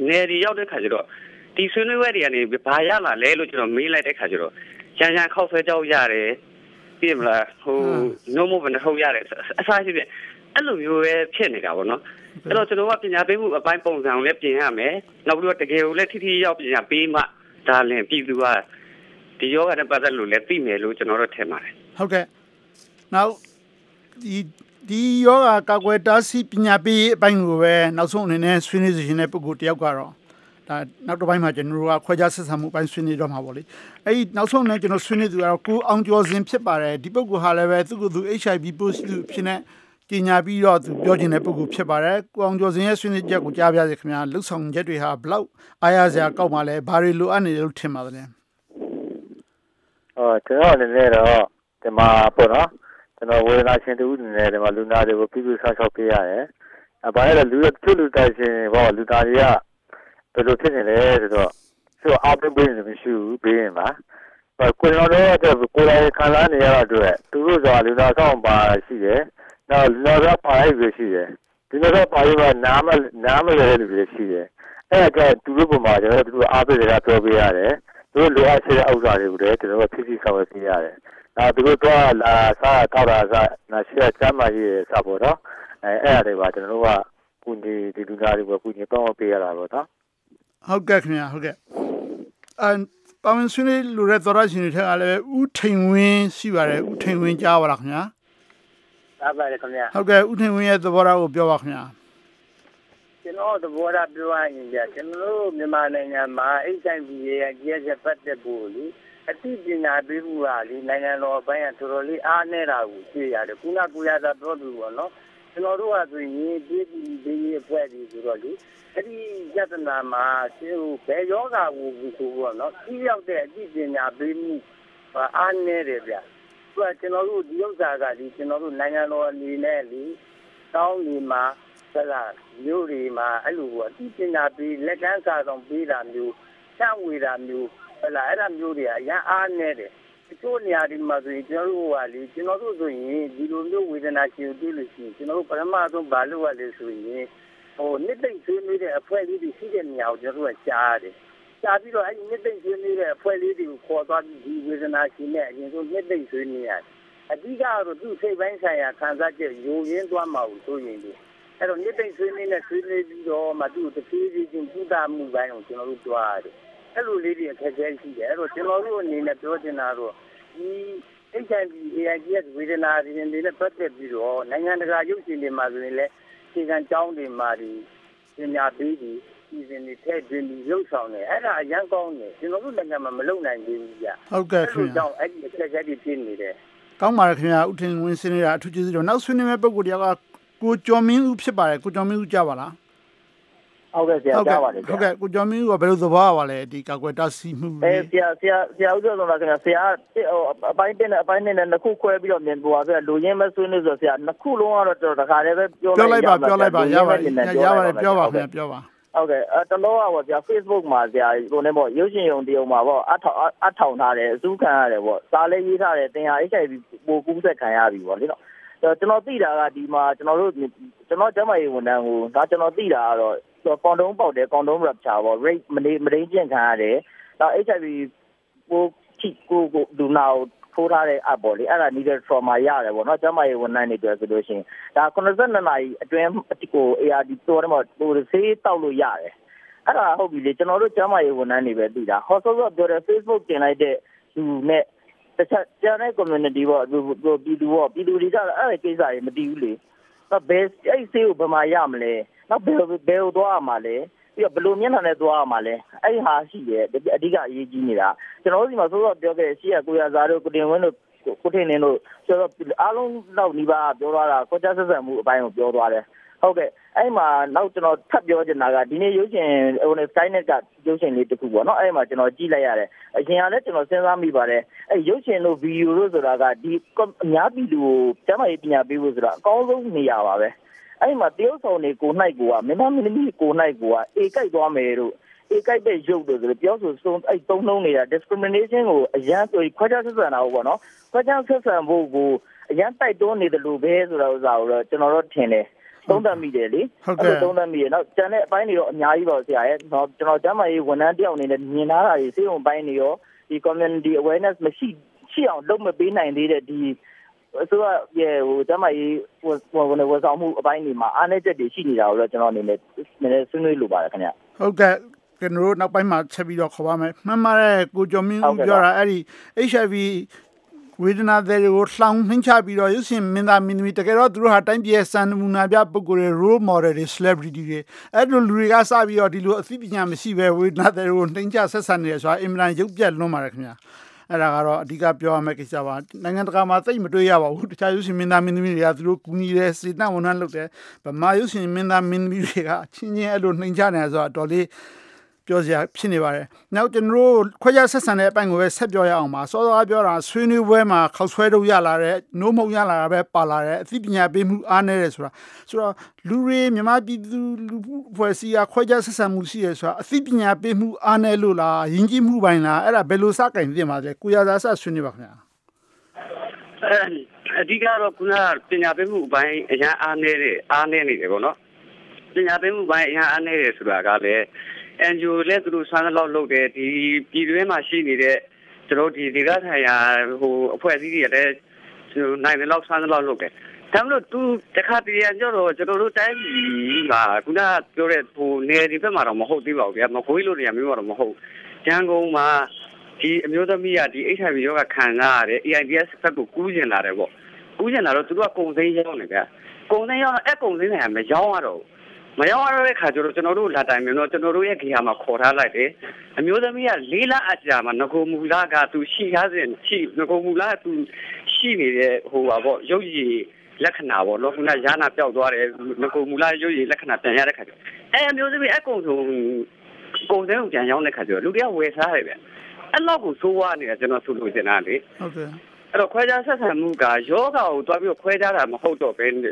နယ်တွေရောက်တဲ့ခါကျတော့ဒီဆွေးနွေးပွဲတွေကနေဘာရလာလဲလို့ကျွန်တော်မေးလိုက်တဲ့ခါကျတော့ချမ်းခောက်ဆွဲကြောက်ရတယ်ပြင်မလားနိုးမို့ဘယ်နှဟုတ်ရတယ်အစားရှိတဲ့အဲ့လိုမျိုးပဲဖြစ်နေတာပေါ့နော်အဲ့တော့ကျွန်တော်ကပညာပေးမှုအပိုင်းပုံစံကိုလည်းပြင်ရမယ်နောက်ပြီးတော့တကယ်ကိုလည်းထိရောက်ပညာပေးမှဒါလည်းပြည်သူကဒီယောဂနဲ့ပတ်သက်လို့လည်းသိမယ်လို့ကျွန်တော်တို့ထင်ပါတယ်ဟုတ်ကဲ့နောက်ဒီယောဂကာကွယ်တားဆီးပညာပေးအပိုင်းကိုပဲနောက်ဆုံးအနေနဲ့ဆွေးနွေးခြင်းတဲ့ပုဂ္ဂိုလ်တယောက်ကတော့ဒါနောက်တစ်ပိုင်းမှာကျွန်တော်တို့ကခွဲခြားဆက်ဆံမှုပိုင်းဆွေးနွေးတော့မှာပေါ့လေအဲ့ဒီနောက်ဆုံးနဲ့ကျွန်တော်ဆွေးနွေးသူကတော့ကိုအောင်ကျော်စင်ဖြစ်ပါတယ်ဒီပုဂ္ဂိုလ်ဟာလည်းပဲသူကသူ HIV positive ဖြစ်နေကြီးညာပြီးတော့သူပြောခြင်းတဲ့ပုဂ္ဂိုလ်ဖြစ်ပါတယ်ကိုအောင်ကျော်စင်ရဲ့ဆွေးနွေးချက်ကိုကြားပြစေခင်ဗျာလှုပ်ဆောင်ချက်တွေဟာဘလောက်အားရစရာကောက်ပါလဲဘာတွေလိုအပ်နေတယ်လို့ထင်ပါသလဲကျွန်တော်အနေနဲ့တော့ဒီမှာပေါ့နော်ကျွန်တော်ဝေဒနာရှင်တူအနေနဲ့ဒီမှာလူနာတွေကိုပြုစုဆောက်ရှောက်ပေးရတယ်။ဘာလဲလူတိုက်ရှင်ဘောလူသားတွေကဘယ်လိုဖြစ်နေလဲဆိုတော့အားပေးပေးနေမရှိဘူးပေးရင်ပါ။ကိုယ်တော်တို့ကကိုယ်တိုင်ခံစားနေရတဲ့အတွက်သူတို့ကလူသားဆောင်ပါရှိတယ်။နောက်လူသားပါလိုက်ရရှိတယ်။ဒီလိုတော့ပါရတော့နားမလဲတဲ့လူတွေရှိတယ်။အဲ့ဒါကသူတို့ပုံမှာကျွန်တော်တို့အားပေးကြပြောပေးရတယ်။သူတို့လိုအပ်တဲ့ဥစ္စာတွေကိုလည်းကျွန်တော်တို့ဖြည့်ဆည်းဆောင်ရွက်ပေးရတယ်။သူတို့တော့လာစားထောက်တာစားနာရှိတဲ့ကျမ်းမာရေးစပေါ်တော့အဲ့အရာတွေပါကျွန်တော်တို့ကကုညီဒီလူသားတွေကိုကုညီပေါင်းပေးရတာပေါ့နော်ဟုတ်ကဲ့ခင်ဗျာဟုတ်ကဲ့ပါဝင်ဆွေးနွေးလိုတဲ့သောရရှင်တွေထက်ကလည်းဦးထိန်ဝင်းရှိပါတယ်ဦးထိန်ဝင်းကြားပါလားခင်ဗျာကြားပါတယ်ခင်ဗျာဟုတ်ကဲ့ဦးထိန်ဝင်းရဲ့သဘောထားကိုပြောပါခင်ဗျာကျွန်တော်သဘောထားပြောရရင်ကြာကျွန်တော်တို့မြန်မာနိုင်ငံမှာ HIV ရဲ့ကြီးရဲ့ပတ်သက်ဖို့လေအသိပညာပေးမှုကလေနိုင်ငံတော်အပိုင်းကတော်တော်လေးအားနည်းတာကိုသိရတယ်ခုနကိုရသာပြောသူပေါ့နော်ကျွန်တော်တို့ကဆိုရင်ဒီအဖွဲ့ဒီဆိုတော့လေအဲ့ဒီယတနာမှာဘယ်ယောဂကိုဆိုတော့နော်ကြီးရောက်တဲ့အသိပညာပေးမှုအားနည်းတယ်ဗျသူကကျွန်တော်တို့ဒီဥစ္စာကဒီကျွန်တော်တို့နိုင်ငံတော်အနေနဲ့လေတောင်းနေမှာဆက်လာမျိုးတွေမှာအဲ့လိုအသိပညာပေးလက်ကမ်းစာဆောင်ပေးတာမျိုးချဝေတာမျိုးအဲ့ဒါမျိုးတွေအရင်အားနေတယ်ဒီလိုနေရာဒီမှာဆိုရင်ကျွန်တော်တို့ကလေကျွန်တော်တို့ဆိုရင်ဒီလိုမျိုးဝေဒနာရှင်တွေ့လို့ရှိရင်ကျွန်တော်တို့ပထမဆုံးဘာလုပ်ရလဲဆိုရင်နှစ်သိမ့်ဆွေးနွေးတဲ့အဖွဲ့လေးတွေရှိတဲ့နေရာကိုကျွန်တော်တို့ကကြားတယ်ကြားပြီးတော့အဲ့ဒီနှစ်သိမ့်ဆွေးနွေးတဲ့အဖွဲ့လေးတွေကိုခေါ်သွားပြီးဒီဝေဒနာရှင်နဲ့အရင်ဆုံးနှစ်သိမ့်ဆွေးနွေးရတယ်အဓိကတော့သူ့စိတ်ပိုင်းဆိုင်ရာခံစားချက်ယိုရင်းသွားမှာကိုဆိုရင်လေအဲ့တော့နှစ်သိမ့်ဆွေးနွေးနဲ့ဆွေးနွေးပြီးတော့မှသူ့တဖြည်းဖြည်းချင်းပူတာမှုပိုင်းကိုကျွန်တော်တို့တွားရတယ်အဲ့လိုလေးတွေအခက်အခဲရှိတယ်အဲ့တော့ကျွန်တော်တို့အနေနဲ့ပြောချင်တာတော့ဒီ HIV AIDS ဝေဒနာတွေနဲ့ပတ်သက်ပြီးတော့နိုင်ငံတကာရုပ်ရှင်တွေမှာဆိုရင်လည်းခြေခံကြောင်းတွေမှာဒီပညာပေးပြီးစီစဉ်တွေထည့်သွင်းပြီးရုပ်ဆောင်တယ်အဲ့ဒါအရန်ကောင်းတယ်ကျွန်တော်တို့နိုင်ငံမှာမလုပ်နိုင်သေးဘူးကြာဟုတ်ကဲ့ခင်ဗျာကြောင့်အဲ့ဒီအခက်အခဲတွေဖြစ်နေတယ်ကောင်းပါတယ်ခင်ဗျာဦးထင်ဝင်းစင်းနေတာအထူးကျေးဇူးတော်နောက်ဆွေးနွေးမဲ့ပုဂ္ဂိုလ်တယောက်ကကိုကျော်မင်းဦးဖြစ်ပါတယ်ကိုကျော်မင်းဦးကြားပါလားဟုတ်ကဲ့ဆရာကြားပါတယ်ဟုတ်ကဲ့ကိုကျော်မင်းဦးကဘယ်လိုသဘောပါလဲဒီကာကွယ်တားဆီးမှုဆရာဦးကျော်ဆိုတာခင်ဗျာဆရာအပိုင်းတင်အပိုင်းနဲ့နှစ်ခုခွဲပြီးတော့မြင်ပေါ်ဆိုလူရင်းမဆွေးနွေးဆိုဆရာနှစ်ခုလုံးကတော့တခါတည်းပဲပြောလိုက်ပါရပါတယ်ပြောပါခင်ဗျာပြောပါဟုတ်ကဲ့တလောကပေါ့ဆရာ Facebook မှာဆရာဟိုနဲ့ပေါ့ရုပ်ရှင်ရုံတရုံမှာပေါ့အထောင်ထားတယ်အစူးခံရတယ်ပေါ့စာလေးရေးထားတယ်တင်ဟာ HIV ပိုကူးဆက်ခံရပြီပေါ့လေနော်ကျွန်တော်သိတာကဒီမှာကျွန်တော်ကျမရေးဝန်ထမ်းကိုဒါကျွန်တော်သိတာကတော့ကွန်ဒုံးပေါက်တယ်ကွန်ဒုံး rupture ပေါ့ rape မဒိန်းကျင့်ခံရတယ်နောက် HIV ကိုဒူနာကိုထိုးထားတဲ့ app ပေါ့လေအဲ့ဒါ needed trauma ရတယ်ပေါ့နော်ကျမရေးဝန်ထမ်းတွေပြောဆိုလို့ရှိရင်ဒါ82နာရီအတွင်းကို ARD တော်တယ်ပေါ့ဟိုဆေးတောက်လို့ရတယ်အဲ့ဒါဟုတ်ပြီလေကျွန်တော်တို့ကျမရေးဝန်ထမ်းတွေပဲသိတာဟောစောစောပြောတယ် Facebook တင်လိုက်တဲ့လူနဲ့တခြားကျန်တဲ့ community ပေါ့ပြည်သူတွေကြတော့အဲ့ဒီကိစ္စတွေမသိဘူးလေတော့ဘယ်အဲ့ဆေးကိုဘယ်မှာရမလဲနောက်ဘယ်ကိုသွားရမှာလဲပြီးတော့ဘယ်လိုမျက်နှာနဲ့သွားရမှာလဲအဲ့ဒီဟာရှိတယ်အဓိကအရေးကြီးနေတာကျွန်တော်တို့ဒီမှာဆိုတော့ပြောခဲ့ရှေ့ကကိုရစားတို့ကိုတင်ဝင်းတို့ကိုထင်းနေတို့ဆိုတော့အားလုံးတော့ဒီပါပြောသွားတာကိုကြားဆက်ဆံမှုအပိုင်းကိုပြောသွားတယ်ဟုတ်ကဲ့အဲ့မှာနောက်ကျွန်တော်ထပ်ပြောချင်တာကဒီနေ့ရုပ်ရှင်ဟို Skynet ကရုပ်ရှင်လေးတစ်ခုပေါ့နော်အဲ့မှာကျွန်တော်ကြည့်လိုက်ရတယ်အရင်ကလည်းကျွန်တော်စဉ်းစားမိပါတယ်အဲ့ရုပ်ရှင်တို့ဗီဒီယိုတို့ဆိုတာကဒီအများပြည်သူကိုကျမရေးပညာပေးဖို့ဆိုတာအကောင်းဆုံးနေရာပါပဲအဲ့မှာတရုတ်ဆောင်တွေကိုနိုင်ကိုကမြန်မာမင်းသမီးကိုနိုင်ကိုကအေကိုက်သွားမယ်တို့အေကိုက်တဲ့ရုပ်တို့ဆိုပြောဆိုဆုံးအဲ့သုံးလုံးနေတာ discrimination ကိုအရန်ဆိုခွဲခြားဆက်ဆံတာပေါ့နော်ခွဲခြားဆက်ဆံဖို့ကိုအရန်တိုက်တွန်းနေတယ်လို့ပဲဆိုတာဥစ္စာကိုတော့ကျွန်တော်တို့ထင်တယ်သုံးသပ်မိတယ်လေသုံးသပ်မိတယ်နောက်ကျန်တဲ့အပိုင်းတွေတော့အများကြီးပါဆရာရဲ့ကျွန်တော်ကျမ်းမာရေးဝန်ထမ်းတယောက်အနေနဲ့မြင်ထားတာတွေစေုံပိုင်းတွေရောဒီ community awareness မရှိအောင်လုပ်မပေးနိုင်သေးတဲ့ဒီဆိုတော့ကျမ်းမာရေးဝန်ဆောင်မှုအပိုင်းတွေမှာအားနည်းချက်တွေရှိနေတာကိုတော့ကျွန်တော်အနေနဲ့ဆွေးနွေးလိုပါတယ်ခင်ဗျဟုတ်ကဲ့ကျွန်တော်တို့နောက်ပိုင်းမှာဆက်ပြီးတော့ခေါ်ပါမယ်မှန်ပါတယ်ကိုကျော်မင်းဦးပြောတာအဲ့ဒီ HIV ဝေဒနာတွေကိုလှောင်နှိမ့်ချပြီးတော့ရုပ်ရှင်မင်းသားမင်းသမီးတကယ်တော့သူတို့ဟာတိုင်းပြည်ရဲ့စံနမူနာပြပုဂ္ဂိုလ်တွေ role model တွေ celebrity တွေအဲ့လိုလူတွေကစပြီးတော့ဒီလိုအသိပညာမရှိပဲဝေဒနာတွေကိုနှိမ့်ချဆက်ဆံနေရဆိုတာအင်မတန်ရုပ်ပြတ်လွန်းပါတယ်ခင်ဗျာအဲ့ဒါကတော့အဓိကပြောရမယ့်ကိစ္စပါနိုင်ငံတကာမှာသိမတွေ့ရပါဘူးတခြားရုပ်ရှင်မင်းသားမင်းသမီးတွေကသူတို့ကူညီတယ်စေတနာဝန်ထမ်းလုပ်တယ်ဗမာရုပ်ရှင်မင်းသားမင်းသမီးတွေကချင်းချင်းအဲ့လိုနှိမ့်ချနေဆိုတာတော်လေးပြောစရာဖြစ်နေပါတယ်။နောက်ကျွန်တော်တို့ခွဲခြားဆက်ဆံတဲ့အပိုင်းကိုပဲဆက်ပြောရအောင်ပါ။စောစောပြောတာဆွေးနွေးပွဲမှာခောက်ဆွဲတော့ရလာတဲ့နိုးမုံရလာတာပဲပါလာတဲ့အသိပညာပေးမှုအားနည်းတယ်ဆိုတာဆိုတော့လူတွေမြန်မာပြည်သူလူဖွဲ့စည်းကခွဲခြားဆက်ဆံမှုရှိရဆိုတာအသိပညာပေးမှုအားနည်းလို့လားယဉ်ကျေးမှုပိုင်းလားအဲ့ဒါဘယ်လိုစကင်ပြင်ပါလဲကိုရသာဆက်ဆွေးနွေးပါခင်ဗျာအဓိကတော့ခုနပညာပေးမှုပိုင်းအရင်အားနည်းနေတယ်ပေါ့နော်ပညာပေးမှုပိုင်းအရင်အားနည်းတယ်ဆိုတာကလည်းNGO လည်းသူတို့ဆွမ်းလောက်လုပ်တယ်ဒီပြည်တွင်းမှာရှိနေတဲ့ကျွန်တော်ဒီဒေသဆိုင်ရာအဖွဲ့အစည်းတွေလည်းနိုင်တယ်လောက်ဆွမ်းလောက်လုပ်တယ်ဒါမှမဟုတ်သူတခါတည်းကျတော့ကျွန်တော်တို့တိုင်းပြည်မှာခုနပြောတဲ့နေဒီဘက်မှာတော့မဟုတ်သေးပါဘူးဗျာမကွေးလို့နေရာမျိုးတော့မဟုတ်ရန်ကုန်မှာဒီအမျိုးသမီးကဒီ HIV ရောဂါခံစားရတယ် AIDS ဘက်ကိုကူးကျင်လာတယ်ပေါ့ကူးကျင်လာတော့သူတို့ကကုံစိမ်းရောက်နေဗျာကုံစိမ်းရောက်တော့ကုံစိမ်းဆိုင်ကမရောက်ရတော့မရောက်ရတဲ့ခါကျတော့ကျွန်တော်တို့လာတိုင်မျိုးတော့ကျွန်တော်တို့ရဲ့ဂေဟာမှာခေါ်ထားလိုက်တယ်အမျိုးသမီးက၄လအကြာမှာငကိုမူလာကသူရှိရစဉ်ရှိငကိုမူလာသူရှိနေတဲ့ပါပေါ့ရုပ်ရည်လက္ခဏာပေါ့နော်ခုနရနာပျောက်သွားတယ်ငကိုမူလာရုပ်ရည်လက္ခဏာပြန်ရတဲ့ခါကျအမျိုးသမီးအကုန်ဆုံးကိုပြန်ရောက်တဲ့ခါကျတော့လူတွေကဝယ်စားတယ်ဗျအဲ့လောက်ကိုစိုးဝါးနေတာကျွန်တော်ဆိုလို့ကျင်တာလေဟုတ်ကဲ့အဲ့တော့ခွဲခြားဆက်ဆံမှုကယောဂကိုတွားပြီးခွဲခြားတာမဟုတ်တော့ဘဲနဲ့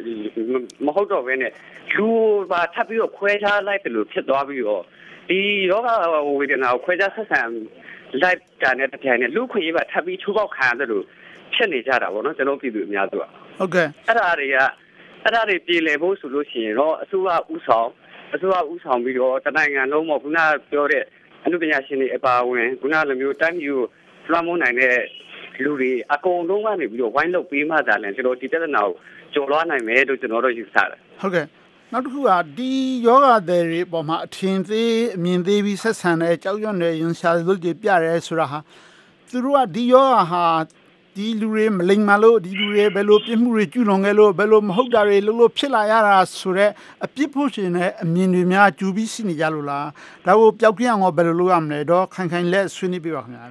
လူပါထပ်ပြီးတော့ခွဲခြားလိုက်တယ်လို့ဖြစ်သွားပြီးတော့ဒီယောဂဝေဒနာကိုခွဲခြားဆက်ဆံလိုက်တာနဲ့တပြိုင်နက်လူခွင့်ရေးပါထပ်ပြီးချိုးပေါက်ခံရတယ်လို့ဖြစ်နေကြတာပေါ့နော်ကျွန်တော်ပြည်သူအများစုကဟုတ်ကဲ့အဲ့ဒါတွေပြည်လည်ဖို့ဆိုလို့ရှိရင်တော့အစိုးရဥဆောင်ပြီးတော့တနိုင်ငံလုံးမှာခုနပြောတဲ့အနုပညာရှင်တွေအပါအဝင်ခုနလိုမျိုးတိုင်းမျိုးလွှမ်းမိုးနိုင်တဲ့လူတွေအကုန်လုံးကနေပြီးတော့ဝိုင်းလုပ်ပေးမှသာလည်းကျွန်တော်ဒီပြဿနာကိုကျော်လွှားနိုင်မယ်လို့ကျွန်တော်တို့ယူဆတယ်ဟုတ်ကဲ့နောက်တစ်ခုကဒီယောဂသည်တွေပေါ်မှာအထင်သေးအမြင်သေးပြီးဆက်ဆံတဲ့ကြောက်ရွံ့တဲ့ရင်ရှာလုပ်ကြပြရဲဆိုတာဟာသူတို့ကဒီယောဂဟာဒီလူတွေမလိမ္မာလို့ဒီလူတွေဘယ်လိုပြစ်မှုတွေကျူးလွန်ခဲ့လို့ဘယ်လိုမဟုတ်တာတွေလို့ဖြစ်လာရတာဆိုတော့အပြစ်ဖို့ရှင်တဲ့အမြင်တွေများကျူပြီးရှိနေကြလို့လားဒါကိုပျောက်ကင်းအောင်ဘယ်လိုလုပ်ရမလဲတော့ခိုင်လက်ဆွေးနွေးပြပါခင်ဗျာ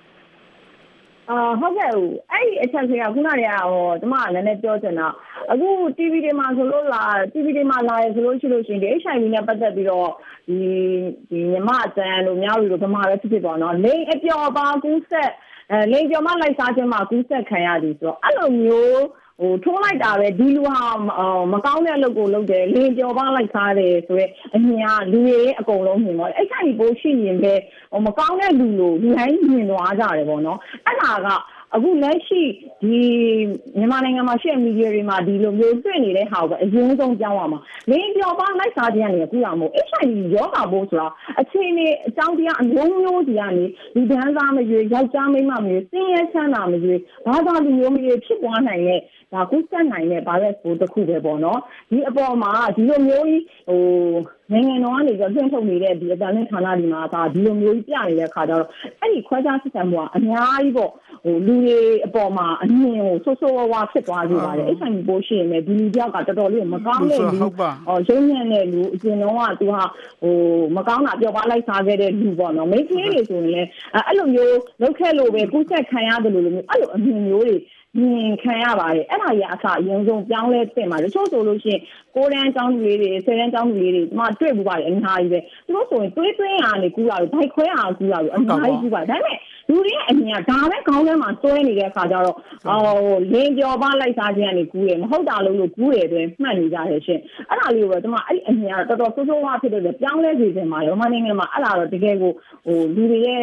ဟုတ်ကဲ့အဲ့ဒီအချက်တွေကခုနကကျမလည်းနည်းပြောချင်တာအခု TV တွေမှာဆိုလို့လား TV တွေမှာလာရဆိုလို့ရှိရင်ဒီ HIV နဲ့ပတ်သက်ပြီးတော့ဒီမြမအတန်တို့များလို့ဗမာပဲဖြစ်ပေါ့နော်လိန်အပျော်ပါကူးဆက်လိန်ကျော်မလိုက်စားခြင်းမှာကူးဆက်ခံရသည်ဆိုတော့အဲ့လိုမျိုးထိုးလိုက်တာပဲဒီလူဟာမကောင်းတဲ့အလုပ်ကိုလုပ်တယ်လိန်ကျော်ပါလိုက်စားတယ်ဆိုရဲအမြင်ကလူတွေအကုန်လုံးမြင်တော့အဲ့ဒီပိုးရှိရင်ပဲမကောင်းတဲ့လူလိုလူတိုင်းမြင်သွားကြတယ်ပေါ့နော်အဲ့ဒါကအခုလက်ရှိဒီမြန်မာနိုင်ငံမှာရှိတဲ့မီဒီယာတွေမှာဒီလိုမျိုးတွေ့နေတဲ့ဟာကိုအရင်ဆုံးပြောင်းရမှာလင်းပြောပါလိုက်စားခြင်းကနေခုရမို့ HIV ရောဂါပိုးဆိုတာအခြေအနေအကြောင်းတရားအမျိုးမျိုးစီကနေဒီဒန်းစားမရွေယောက်ျားမိန်းမမရွေစင်းရဲချမ်းသာမရွေဘာသာလူမျိုးမရွေဖြစ်သွားနိုင်တဲ့ဒါကူးစက်နိုင်တဲ့ဗိုင်းရပ်စ်ပိုးတစ်ခုပဲပေါ့နော်ဒီအပေါ်မှာဒီလိုမျိုးကြီးနိုင်ငံတော်ကနေလွှင့်ထုတ်နေတဲ့ဒီအတန်နဲ့ဌာနတွေမှာဒါဒီလိုမျိုးကြီးပြနေတဲ့အခါကျတော့အဲ့ဒီခွဲခြားဆက်ဆံမှုကအများကြီးပေါ့လူတွေအပေါ်မှာအမြင်ကိုဆိုးဆိုးဝါးဝါဖြစ်သွားကြပါတယ်အဲ့ဆိုင်ပိုးရှိရင်လည်းဒီလူတယောက်ကတော်တော်လေးမကောင်းတဲ့လူရုံးညံ့တဲ့လူအရင်တော့ကသူဟာမကောင်းတာပြောပါလိုက်စားခဲ့တဲ့လူပေါ့နော်မိန်းကလေးတွေဆိုရင်လည်းအဲ့လိုမျိုးလုပ်ခဲ့လို့ပဲကူးဆက်ခံရတယ်လို့မျိုးအဲ့လိုအမြင်မျိုးတွေမြင်ခံရပါတယ်အဲ့ဒါကြီးအကအရင်ဆုံးပြောင်းလဲတင်ပါတယ်တချို့ဆိုလို့ရှိရင်9တန်းကျောင်းသူလေးတွေ10တန်းကျောင်းသူလေးတွေဒီမှာတွေ့ဘူးပါတယ်အများကြီးပဲသူတို့ဆိုရင်တွေးရာနေကူးတာတွေဘိုက်ခွဲအားကူးတာတွေအများကြီးကူးပါတယ်ဒါပေမဲ့လူတွေရဲ့အမြင်ကဒါပဲခေါင်းထဲမှာစွဲနေတဲ့အခါကျတော့လင်းကြော်ပါလိုက်စားခြင်းကနေကူးတယ်မဟုတ်တာလို့ကူးတယ်တွင်မှတ်နေကြတယ်ရှင်အဲ့ဒါလေးကိုတော့ကျွန်မအဲ့ဒီအမြင်ကတော်တော်ဆိုးဆိုးဝါးဖြစ်တဲ့ပြောင်းလဲစေချင်ပါတယ်မြန်မာနိုင်ငံမှာအဲ့ဒါတော့တကယ်ကိုလူတွေရဲ့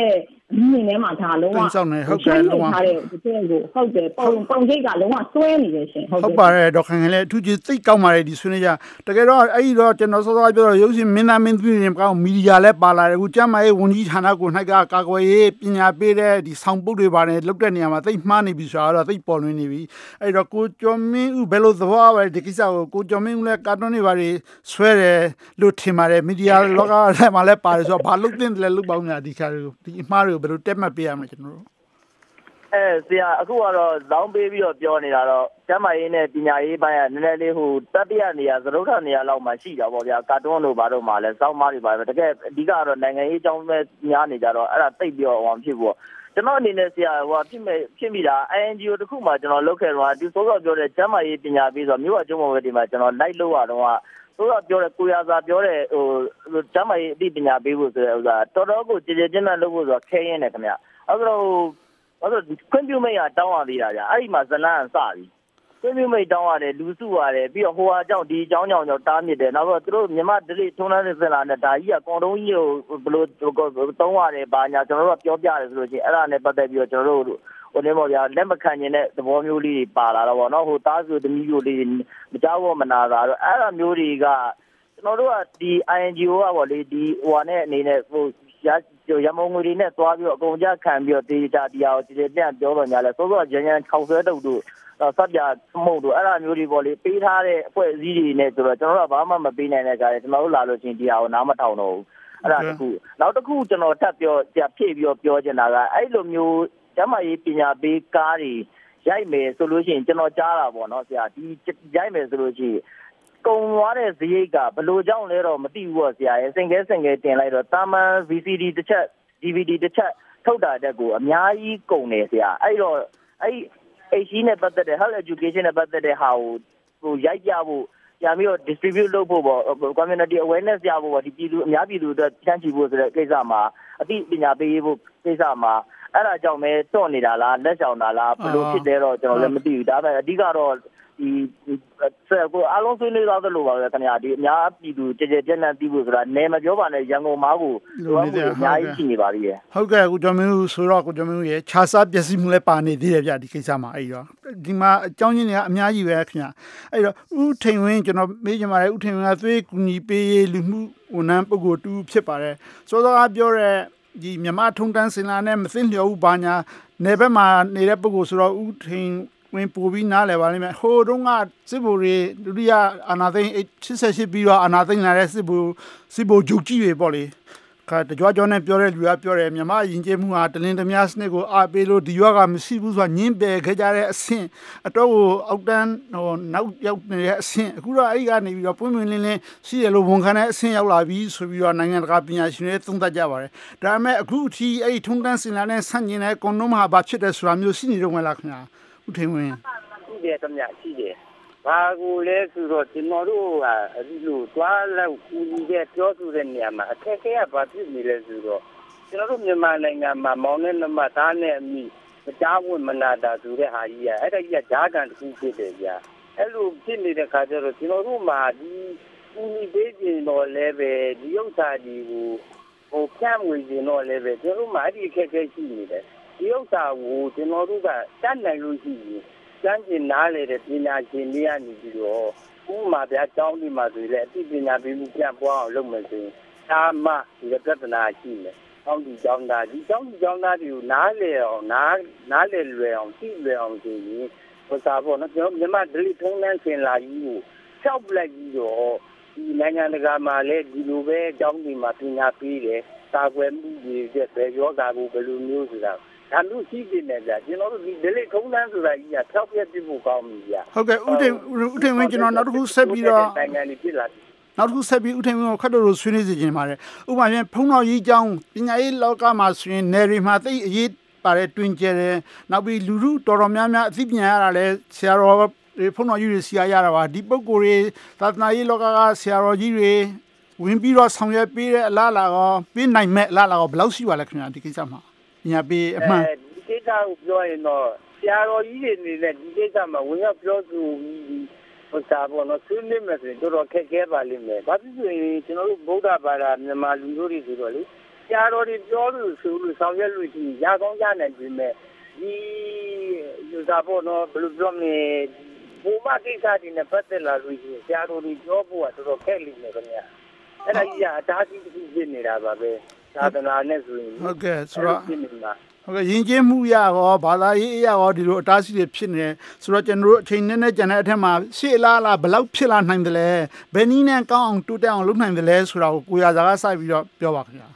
မြင်ထဲမှာဒါလုံးဝဟုတ်တယ်လုံးဝထားတဲ့ဒီကိုဟုတ်တယ်ပုံရိပ်ကလုံးဝစွဲနေတယ်ရှင်ဟုတ်ပါတယ်ဒေါက်ခင်လည်းအထူးကြီးသိကောင်းပါတယ်ဒီဆွေးနွေးကြတကယ်တော့အဲ့ဒီတော့ကျွန်တော်စောစောပြောတော့ရုပ်ရှင်မင်းသားမင်းသမီးတွေကောင်းမီဒီယာလည်းပါလာတယ်အခုကျမ်းမာရေးဝန်ကြီးဌာနကို၌ကကာကွယ်ရေးပညာပေးတဲ့ဒီဆောင်ပုတ်တွေပါတယ်လုတ်တဲ့နေရာမှာသိမှားနေပြီဆိုတော့သိပေါ်လွင်နေပြီအဲ့တော့ကိုကျော်မင်းဦးဘယ်လိုသဘောပါလဲဒီကိစ္စကိုကျော်မင်းဦးလည်းကာတွန်းတွေပါတယ်ဆွဲတယ်လို့ထင်ပါတယ်မီဒီယာလောကထဲမှာလည်းပါတယ်ဆိုတော့ဘာလုတ်တင်တယ်လုတ်ပေါင်းနေတာဒီခါဒီအမှားတွေကိုဘယ်လိုတက်မှတ်ပေးရမလဲကျွန်တော်တို့ဆရာအခုကတော့ဇောင်းပေးပြီးတော့ပြောနေတာတော့ကျမ်းမာရေးနဲ့ပညာရေးပိုင်းကနည်းနည်းလေးဟိုတတိယနေရာသရုပ်ထနေရာလောက်မှရှိတာပေါ့ဗျာကာတွန်းတို့ဘာတို့မှလည်းစောင်းမားတွေပါပဲတကယ်အဓိကတော့နိုင်ငံရေးအကြောင်းပဲများနေကြတော့အဲ့ဒါသိပ်ပြောအောင်ဖြစ်ဖို့ကျွန်တော်အနေနဲ့ဆရာဟိုဖြစ်မိတာ INGO တခုမှကျွန်တော်လုပ်ခဲ့တော့ဒီစောစောပြောတဲ့ကျမ်းမာရေးပညာပေးဆိုတော့မြို့အကျုံးပေါ်ပဲဒီမှာကျွန်တော်လိုက်လို့ရတော့ဆိုတော့ပြောတဲ့ကိုရစာပြောတဲ့ဟိုကျမ်းမာရေးအသိပညာပေးဖို့ဆိုတဲ့ဥစ္စာတော်တော်ကိုကြည်ကြည်ကျန်းကျန်းလုပ်ဖို့ဆိုတော့ခဲရင်းတယ်ခင်ဗျအဲ့တော့ခွင့်ပြုမိတ်ကတောင်းရသေးတာကြာအဲ့ဒီမှာဇလန်းစပြီခွင့်ပြုမိတ်တောင်းရတယ်လူစုရတယ်ပြီးတော့ဟိုဟာကြောင့်ဒီအကြောင်းကြောင့်တားမြစ်တယ်နောက်တော့သူတို့မြန်မာဒလိထုံးတန်းစင်လာနဲ့ဒါကြီးကကွန်တုံးကြီးကိုဘယ်လိုသုံးရတယ်ဘာညာကျွန်တော်တို့ကပြောပြတယ်ဆိုလို့ရှိရင်အဲ့ဒါနဲ့ပတ်သက်ပြီးတော့ကျွန်တော်တို့ဟိုနေမော်ဗျာလက်မခံခြင်းတဲ့သဘောမျိုးလေးတွေပါလာတော့ဗောနော်ဟိုတားဆိုသမီးမျိုးလေးမကြောက်ဘောမနာတာတော့အဲ့ဒါမျိုးတွေကကျွန်တော်တို့ကဒီ INGO ကဗောလေဒီဟိုဟာနဲ့အနေနဲ့ဟိုရမုံငွေတွေနဲ့သွားပြီးတော့အကုန်ကြခံပြီးတော့တေချာတရားကိုတည်ပြန်ပြောတော့ညာလဲစောစောရန်၆ဆွဲတုပ်တို့စပ်ပြမှုတို့အဲ့ဒါမျိုးတွေပေါ့လေပေးထားတဲ့အဖွဲ့အစည်းတွေနဲ့ဆိုတော့ကျွန်တော်တို့ကဘာမှမပေးနိုင်တဲ့ကြားတယ်ကျွန်တော်တို့လာလို့ချင်းတရားကိုနားမထောင်တော့ဘူးအဲ့ဒါတခုနောက်တစ်ခုကျွန်တော်ထပ်ပြောဖြည့်ပြီးတော့ပြောချင်တာကအဲ့လိုမျိုးကျမကြီးပညာပေးကားတွေရိုက်မယ်ဆိုလို့ရှိရင်ကျွန်တော်ကြားတာပေါ့နော်ဆရာဒီရိုက်မယ်ဆိုလို့ရှိရင်ကုံသွားတဲ့ဇရိတ်ကဘလို့ကြောင့်လဲတော့မသိဘူးပေါ့ဆရာရဲ့စင်ကဲတင်လိုက်တော့တာမန် VCD တစ်ချက် DVD တစ်ချက်ထုတ်တာတက်ကိုအများကြီးကုန်တယ်ဆရာအဲ့တော့အဲ့ HE နဲ့ပတ်သက်တဲ့ Health Education နဲ့ပတ်သက်တဲ့ဟာကိုဟိုရိုက်ပြဖို့ပြန်ပြီးတော့ distribute လုပ်ဖို့ပေါ့ community awareness ရဖို့ပေါ့ဒီပြည်သူအများပြည်သူအတွက်ဖြန့်ချီဖို့ဆိုတဲ့ကိစ္စမှာအသိပညာပေးဖို့ကိစ္စမှာအဲ့ဒါကြောင့်ပဲတွန့်နေတာလားလက်ဆောင်တာလားဘယ်လိုဖြစ်လဲတော့ကျွန်တော်လည်းမသိဘူးဒါပေမဲ့အဓိကတော့ဒီကိုအားလုံးဆွေးနွေးသွားသလိုပါပဲခင်ဗျာဒီအများပြည်သူကြကြပြန့်နှံ့ပြီးဖို့ဆိုတာနေမပြောပါနဲ့ရန်ကုန်မှာကိုလိုအပ်ဖို့အများကြီးရှိနေပါသေးတယ်ဟုတ်ကဲ့ကိုကျော်မင်းဦးဆိုတော့ကိုကျော်မင်းဦးရဲ့ခြားစားပျက်စီးမှုလည်းပါနေသေးတယ်ဗျဒီကိစ္စမှာအဲ့တော့ဒီမှာအကြောင်းရင်းတွေကအများကြီးပဲခင်ဗျာအဲ့တော့ဦးထိန်ဝင်းကျွန်တော်မေးချင်ပါတယ်ဦးထိန်ဝင်းကသွေးကူညီပေးလူမှုဝန်ထမ်းပုဂ္ဂိုလ်တူဖြစ်ပါတယ်စောစောကပြောတဲ့ဒီမြန်မာထုံတန်းစင်လာနဲ့မသိလျော်ဘူးဘာညာနေဘက်မှာနေတဲ့ပုဂ္ဂိုလ်ဆိုတော့ဦးထိန်ဝင်ပို့ပြီးနားလည်ပါလိမ့်မယ်ဟိုတုန်းကစစ်ဘိုတွေဒုတိယအာနာသိန်း88ပြီးတော့အာနာသိန်းလာတဲ့စစ်ဘိုဂျုတ်ကြီးတွေပေါ့လေခါတကြွကြောနဲ့ပြောတဲ့လူကပြောတယ်မြန်မာယဉ်ကျေးမှုဟာတလင်းတမစနစ်ကိုအားပေးလို့ဒီရွာကမရှိဘူးဆိုတာညင်းပယ်ခဲ့ကြတဲ့အဆင့်အတော့ကိုအောက်တန်းဟိုနောက်ရောက်နေတဲ့အဆင့်အခုတော့အဲ့ဒီကနေပြီးတော့ပွင့်ပွင့်လင်းလင်းရှိရလို့ဝန်ခံတဲ့အဆင့်ရောက်လာပြီဆိုပြီးတော့နိုင်ငံတကာပညာရှင်တွေသုံးသပ်ကြပါတယ်ဒါပေမဲ့အခုအထိအဲ့ဒီထုံတန်းစင်လာနဲ့ဆန့်ကျင်တဲ့ကွန်ဒုံးမှာဘာဖြစ်တယ်ဆိုတာမျိုးရှိနေတော့မလားခင်ဗျာဦးထိန်ဝင်းရှိတယ်ခင်ဗျရှိတယ်ဘာကိုလဲဆိုတော့ကျွန်တော်တို့ကအဲဒီလိုသွားလောက်ကူညီတဲ့ပြောဆိုတဲ့နေရာမှာအခက်အခဲကဘာဖြစ်နေလဲဆိုတော့ကျွန်တော်တို့မြန်မာနိုင်ငံမှာမောင်နဲ့နှမသားနဲ့အမိမကြားဝင်မနာတာဆိုတဲ့ဟာကြီးကအဲ့ဒါကြီးကဂျားကန်တစ်ခုဖြစ်တယ်ဗျာအဲ့လိုဖြစ်နေတဲ့ခါကျတော့ကျွန်တော်တို့မှာဒီကူညီပေးခြင်းတော့လည်းပဲဒီဥစ္စာကြီးကိုဟိုဖြန့်ဝေခြင်းတော့လည်းပဲကျွန်တော်တို့မှာအဲ့ဒီအခက်အခဲရှိနေတယ်ဒီဥစ္စာကိုကျွန်တော်တို့ကတတ်နိုင်လို့ရှိရင်စမ်းကျင်နားလေတဲ့ပညာရှင်တွေကနေပြီးတော့ဥပမာဗျာကျောင်းဒီမှာဆိုရင်အသိပညာပေးမှုပြပွားအောင်လုပ်မယ်ဆိုရင်ဒါမှဒီပြဿနာရှိမယ်။ကျောင်းဒီကျောင်းသားတွေကိုနားလေအောင်နားလေလွယ်အောင်သိလွယ်အောင်ဆိုရင်ဟိုစားဖို့နော်ကျွန်တော်မြန်မာဒလိထုံးတန်းစင်လာကြီးကိုဖြောက်ပလိုက်ပြီးတော့ဒီနိုင်ငံတကာမှာလည်းဒီလိုပဲကျောင်းဒီမှာပညာပေးတယ်။စာကွယ်မှုတွေတဲ့ဘယ်ရောဂါကိုဘယ်လိုမျိုးဆိုတာဒါမျိုးရှိနေတယ်ဗျာကျွန်တော်တို့ဒီဒလိထုံးတန်းဆိုတာကြီးကဖြောက်ပြက်ပြဖို့ကောင်းပြီဗျာဟုတ်ကဲ့ဦးထိန်ဝင်းကျွန်တော်နောက်တစ်ခုဆက်ပြီးတော့နိုင်ငံတွေဖြစ်လာပြီနောက်တစ်ခုဆက်ပြီးဦးထိန်ဝင်းကိုခက်တော်ဆွေးနွေးစီခြင်းပါတယ်ဥပမာဖြင့်ဖုံးတော်ကြီးကျောင်းပညာရေးလောကမှာဆိုရင်နယ်တွေမှာသိအရေးပါတဲ့တွင်ကျဲတယ်နောက်ပြီးလူလူတော်တော်များများအသိပညာရတာလဲဆရာတော်ဖုံးတော်ကြီးတွေဆရာရတာပါဒီပုဂ္ဂိုလ်တွေသာသနာရေးလောကကဆရာတော်ကြီးတွေဝင်ပြီးတော့ဆောင်ရွက်ပေးတဲ့အလားအလာကောပေးနိုင်မဲ့အလားအလာကောဘယ်လောက်ရှိပါလဲခင်ဗျာဒီကိစ္စမှာညာပေးအမှန်ဒီကိစ္စကိုပြောရင်တော့ဆရာတော်ကြီးတွေနေတဲ့ဒီကိစ္စမှာဝင်ရောက်ပြောဆိုပြီးဟိုစားပေါ်တော့ဆွေးနွေးမယ်ဆိုရင်တော်တော်ခက်ခဲပါလိမ့်မယ်။ဘာဖြစ်လို့လဲကျွန်တော်တို့ဗုဒ္ဓဘာသာမြန်မာလူမျိုးတွေဆိုတော့လေဆရာတော်တွေပြောလို့ဆိုလို့ဆောင်ရွက်လို့ရှိရင်ရကောင်းရနိုင်ပြီမဲ့ဒီလူသားပေါ့နော်ဘယ်လိုပြောမလဲဘူမကိစ္စတွေနဲ့ပတ်သက်လာလို့ရှိရင်ဆရာတော်တွေပြောဖို့ကတော်တော်ခက်လိမ့်မယ်ခင်ဗျာအဲ့ဒါကြီးကအတားအဆီးတစ်ခုဖြစ်နေတာပါပဲသာသနာနဲ့ဆိုရင်ဟုတ်ကဲ့ဆိုတော့ဟုတ်ကဲ့ယဉ်ကျေးမှုရရောဘာသာရေးအရရောဒီလိုအတားအဆီးတွေဖြစ်နေဆိုတော့ကျွန်တော်တို့အချိန်နဲ့ကျန်တဲ့အထက်မှာရှေ့လားဘယ်လောက်ဖြစ်လာနိုင်တယ်လဲဘယ်နည်းနဲ့ကောင်းအောင်တိုးတက်အောင်လုပ်နိုင်တယ်လဲဆိုတာကိုကိုရစာကစပြီးတော့ပြောပါခင်ဗျာ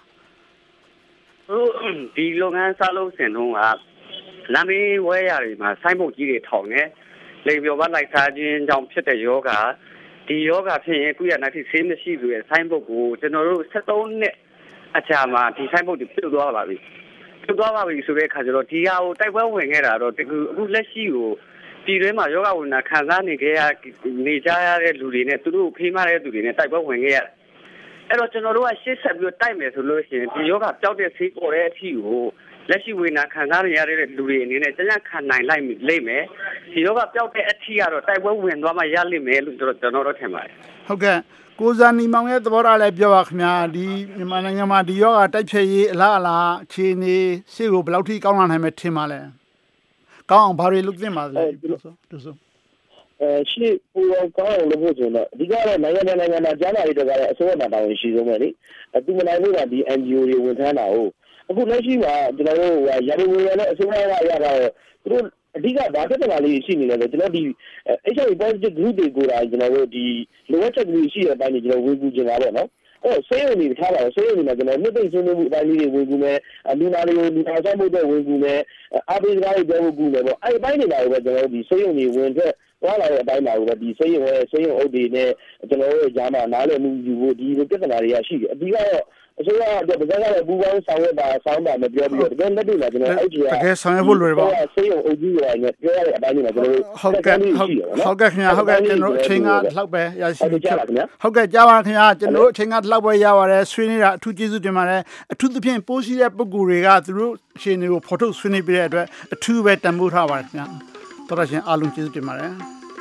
ဒီလုပ်ငန်းစလုပ်စဉ်တုန်းကလမ်းဘေးဝဲရတွေမှာဆိုင်းဘုတ်ကြီးတွေထောင်နေလေပြောပါလိုက်စားခြင်းကြောင့်ဖြစ်တဲ့ယောဂဒီယောဂဖြစ်ရင်ကုရနာတိဆေးမရှိဘူးရဲ့ဆိုင်းဘုတ်ကိုကျွန်တော်တို့73နှစ်အကြာမှာဒီဆိုင်းဘုတ်တွေပြုတ်သွားပါပြီပြုတ်သွားပါပြီဆိုတဲ့အခါကျတော့ဒီဟာကိုတိုက်ပွဲဝင်ခဲ့တာတော့အခုလက်ရှိကိုပြည်တွင်းမှာယောဂဝိနာခံစားနေကြရတဲ့လူတွေနဲ့သူတို့ဖေးမတဲ့လူတွေနဲ့တိုက်ပွဲဝင်ခဲ့ရတယ်အဲ့တော့ကျွန်တော်တို့ကရှေ့ဆက်ပြီးတိုက်မယ်ဆိုလို့ရှိရင်ဒီယောဂပျောက်တဲ့ဆေးပေါ်တဲ့အထိကိုလက်ရှိဝိနာခံစားနေရတဲ့လူတွေအနေနဲ့ကြံ့ခံနိုင်လိုက်လိမ့်မယ်ဒီယောဂပျောက်တဲ့အထိကတော့တိုက်ပွဲဝင်သွားမှရလိမ့်မယ်လို့ကျွန်တော်တို့ထင်ပါတယ်ဟုတ်ကဲ့ကိုဇာနီမောင်ရဲ့သဘောထားလည်းပြောပါခင်ဗျာဒီမြန်မာနိုင်ငံမှာဒီယောဂတိုက်ဖြတ်ရေးအလားအခြေအနေရှေ့ကိုဘယ်လောက်ထိကောင်းလာနိုင်မယ်ထင်ပါလဲကောင်းအောင်ဘာတွေလုပ်သင့်ပါလဲပြောဆိုရှေ့ပူအောင်ကောင်းအောင်လုပ်ဖို့ဆိုတော့အဓိကတော့နိုင်ငံမှာကြားနာရေးတွေကလည်းအစိုးရမှာတာဝန်ရှိဆုံးပဲလေသူမနိုင်လို့ကဒီ NGO တွေဝန်ထမ်းတာဟုတ်အခုလက်ရှိမှာကျွန်တော်တို့ရာဇဝင်နဲ့အစိုးရကရတာတော့သူတို့အဓိကဘာပြဿနာလေးရှိနေလဲဆိုကျွန်တော်ဒီ HIV positive group တွေကိုဒါကျွန်တော်တို့ဒီလိုအပ်ချက်တွေရှိတဲ့အပိုင်းတွေကျွန်တော်ဝေကူချင်တာပေါ့နော်ဆေးရုံတွေထားပါတော့ဆေးရုံတွေမှာကျွန်တော်မြင့်သိမ့်ဆွေးနွေးမှုအပိုင်းလေးတွေဝေကူမယ်လူနာတွေကိုလူနာဆောင်မှုတွေဝေကူမယ်အားပေးစကားတွေပြောဝေကူမယ်ပေါ့အဲ့ဒီပိုင်းတွေမှာပဲကျွန်တော်တို့ဒီဆေးရုံတွေဝင်ထွက်သွားလာတဲ့အပိုင်းမှာပဲဒီဆေးရုံအုပ်တွေနဲ့ကျွန်တော်တို့ကြားမှာနားလည်မှုယူဖို့ဒီလိုပြဿနာတွေရရှိတယ်အပြီးတော့အစိုးရကဗဇက်ကလည်းပူပေါင်းဆောင်ရွက်တာဆောင်းတာမပြောပြီးတော့တကယ်လက်တွေ့မှာကျွန်တော်အဲ့ဒီကတကယ်ဆောင်ရွက်ဖို့လိုတယ်ပေါ့ဆေးရုံအုပ်ကြီးတွေနဲ့ပြောရတဲ့အပိုင်းတွေမှာကျွန်တော်တို့ဟုတ်ကဲ့ခင်ဗျာဟုတ်ကဲ့ကျွန်တော်အချိန်ကလောက်ပဲရရှိပြီဟုတ်ကဲ့ကြားပါခင်ဗျာကျွန်တော်အချိန်ကလောက်ပဲရပါတယ်ဆွေးနေတာအထူးကျေးဇူးတင်ပါတယ်အထူးသဖြင့်ပိုးရှိတဲ့ပုဂ္ဂိုလ်တွေကသူတို့အချိန်တွေကိုဖော်ထုတ်ဆွေးနွေးပြတဲ့အတွက်အထူးပဲတန်ဖိုးထားပါတယ်ခင်ဗျာတော်တော်ရှင်အားလုံးကျေးဇူးတင်ပါတယ်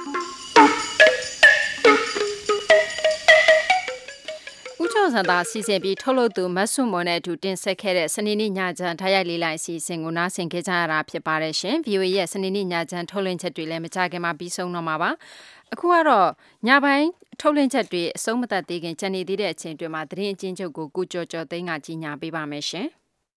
ဦးကျော်စံသာစီစဉ်ပြီးထုတ်လုပ်သူမတ်ဆုမွန်နဲ့အတူတင်ဆက်ခဲ့တဲ့စနေနေ့ညချမ်းထားရိုက်လေးလိုက်အစီအစဉ်ကိုနားဆင်ခဲ့ကြရတာဖြစ်ပါတယ်ရှင် VOA ရဲ့စနေနေ့ညချမ်းထုတ်လွှင့်ချက်တွေလည်းမကြခင်မှာပြီးဆုံးတော့မှာပါအခုကတော့ညပိုင်းထုတ်လွှင့်ချက်တွေအဆုံးမသတ်သေးခင်ကြံနေသေးတဲ့အချိန်တွေမှာသတင်းအကျဉ်းချုပ်ကိုကုကျော်ကျော်သိန်းကကြီးညာပေးပါမယ်ရှင်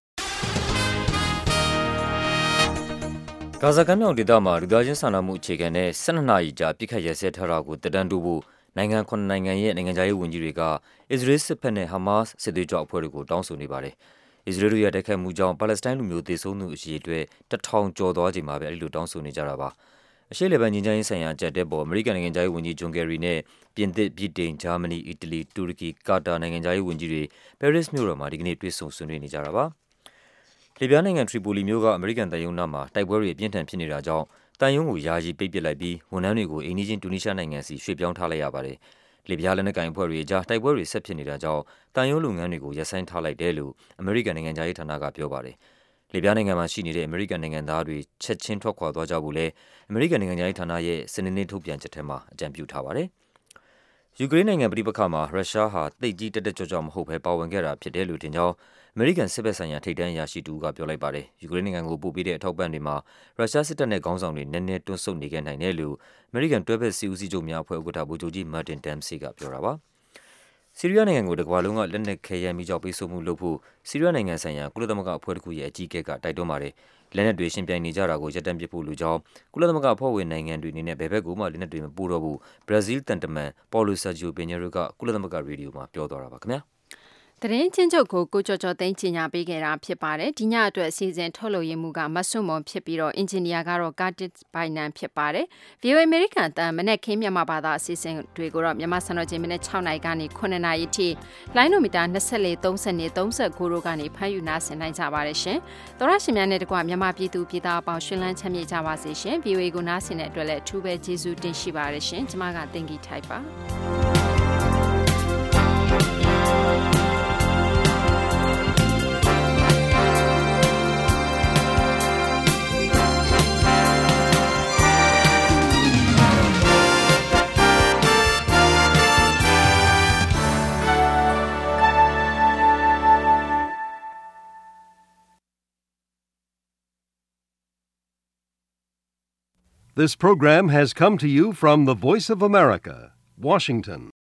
ဂါဇာကမ်းမြောင်ဒေသမှာလူသားချင်းစာနာမှုအခြေခံနဲ့12နာရီကြာပြစ်ခတ်ရဲစဲထားတာကိုတက်တန်းတူဖို့နိုင်ငံ9နိုင်ငံရဲ့နိုင်ငံခြားရေးဝန်ကြီးတွေကအစ္စရေးစစ်ဖက်နဲ့ဟာမတ်စစ်သွေးကြွအဖွဲ့တွေကိုတောင်းဆိုနေပါတယ်။အစ္စရေးတို့ရဲ့တိုက်ခိုက်မှုကြောင့်ပါလက်စတိုင်းလူမျိုးသေဆုံးသူအရေအတွက်1000ကျော်သွားချိန်မှာပဲအဲဒီလိုတောင်းဆိုနေကြတာပါ။အရှေ့လေဗန်ငြိမ်းချမ်းရေးဆိုင်ရာအကြံတက်ပေါ်အမေရိကန်နိုင်ငံခြားရေးဝန်ကြီးဂျွန်ကယ်ရီနဲ့ပြင်သစ်၊ဗြိတိန်၊ဂျာမနီ၊အီတလီ၊တူရကီ၊ကာတာနိုင်ငံခြားရေးဝန်ကြီးတွေပဲရစ်မြို့တော်မှာဒီကနေ့တွေ့ဆုံဆွေးနွေးနေကြတာပါ။လီဗျားနိုင်ငံထရီပိုလီမြို့ကအမေရိကန်တပ်ရုံးနားမှာတိုက်ပွဲတွေအပြင်းထန်ဖြစ်နေတာကြောင့်တန်ယုံကိုယာယီပိတ်ပစ်လိုက်ပြီးဝန်ထမ်းတွေကိုအိမ်နီးချင်းတူနီးရှားနိုင်ငံစီရွှေ့ပြောင်းထားလိုက်ရပါတယ်။လီဗျားလက်နက်ကိုင်အဖွဲ့တွေအကြားတိုက်ပွဲတွေဆက်ဖြစ်နေတာကြောင့်တန်ယုံလုပ်ငန်းတွေကိုရပ်ဆိုင်းထားလိုက်တယ်လို့အမေရိကန်နိုင်ငံခြားရေးဌာနကပြောပါတယ်။လီဗျားနိုင်ငံမှာရှိနေတဲ့အမေရိကန်နိုင်ငံသားတွေချက်ချင်းထွက်ခွာသွားကြဖို့လည်းအမေရိကန်နိုင်ငံခြားရေးဌာနရဲ့စနေနေ့ထုတ်ပြန်ချက်ထဲမှာအကြံပြုထားပါတယ်။ယူကရိန်းနိုင်ငံပြည်ပခါမှာရုရှားဟာတိတ်ကြီးတက်တက်ကြွကြွမဟုတ်ဘဲပါဝင်ခဲ့တာဖြစ်တယ်လို့ထင်ကြောင်းအမေရိကန်စစ်ဘက်ဆိုင်ရာထိပ်တန်းအရာရှိတူကပြောလိုက်ပါတယ်။ယူကရိန်းနိုင်ငံကိုပို့ပေးတဲ့အထောက်ပံ့တွေမှာရုရှားစစ်တပ်နဲ့ခေါင်းဆောင်တွေနည်းနည်းတွန်းဆုတ်နေခဲ့နိုင်တယ်လို့အမေရိကန်တွဲဖက်စစ်ဦးစီးချုပ်များအဖွဲ့ဥက္ကဋ္ဌဗိုလ်ချုပ်ကြီးမာတင်ဒမ်စီကပြောတာပါ။ဆီးရီးယားနိုင်ငံကိုတကမ္ဘာလုံးကလက်နက်ခဲယမ်းမိကြောက်ပိတ်ဆို့မှုလုပ်ဖို့ဆီးရီးယားနိုင်ငံဆိုင်ရာကုလသမဂ္ဂအဖွဲ့တစ်ခုရဲ့အကြီးအကဲကတိုက်တွန်းပါတယ်။လက်နက်တွေရှင်ပြိုင်နေကြတာကိုရပ်တန့်ပစ်ဖို့လိုကြောင်းကုလသမဂ္ဂအဖွဲ့ဝင်နိုင်ငံတွေအနေနဲ့ဘယ်ဘက်ကိုမှလက်နက်တွေမပို့တော့ဘူးဘရာဇီးတန်တမန်ပေါ်လိုဆာဂျီယိုပင်ညေရိုကကုလသမဂ္ဂရေဒီယိုမှာပြောသွားတာပါခင်ဗျာသတင်းချင်းချုပ်ကိုကိုကျော်ကျော်သိန်းကြီးညာပေးခဲ့တာဖြစ်ပါတယ်ဒီညအတွက်အစီအစဉ်ထုတ်လုပ်ရမှုကမဆွမွန်ဖြစ်ပြီးတော့အင်ဂျင်နီယာကတော့ကာတစ်ဘိုင်နန်ဖြစ်ပါတယ် VOA American တန်မနေ့ခင်းမြန်မာဘာသာအစီအစဉ်တွေကိုတော့မြန်မာစံတော်ချိန်မနေ့6နာရီကနေ9နာရီထိလိုင်းနိုမီတာ24 30 39တို့ကနေဖမ်းယူနာဆင်နိုင်ကြပါတယ်ရှင်သောရရှင်များနဲ့တကွမြန်မာပြည်သူပြည်သားအပေါင်းရှင်လန်းချမ်းမြေ့ကြပါစေရှင် VOA ကိုနားဆင်တဲ့အတွက်လည်းအထူးပဲကျေးဇူးတင်ရှိပါတယ်ရှင်ကျွန်မကတင်ကြီးထိုက်ပါ This program has come to you from the Voice of America, Washington.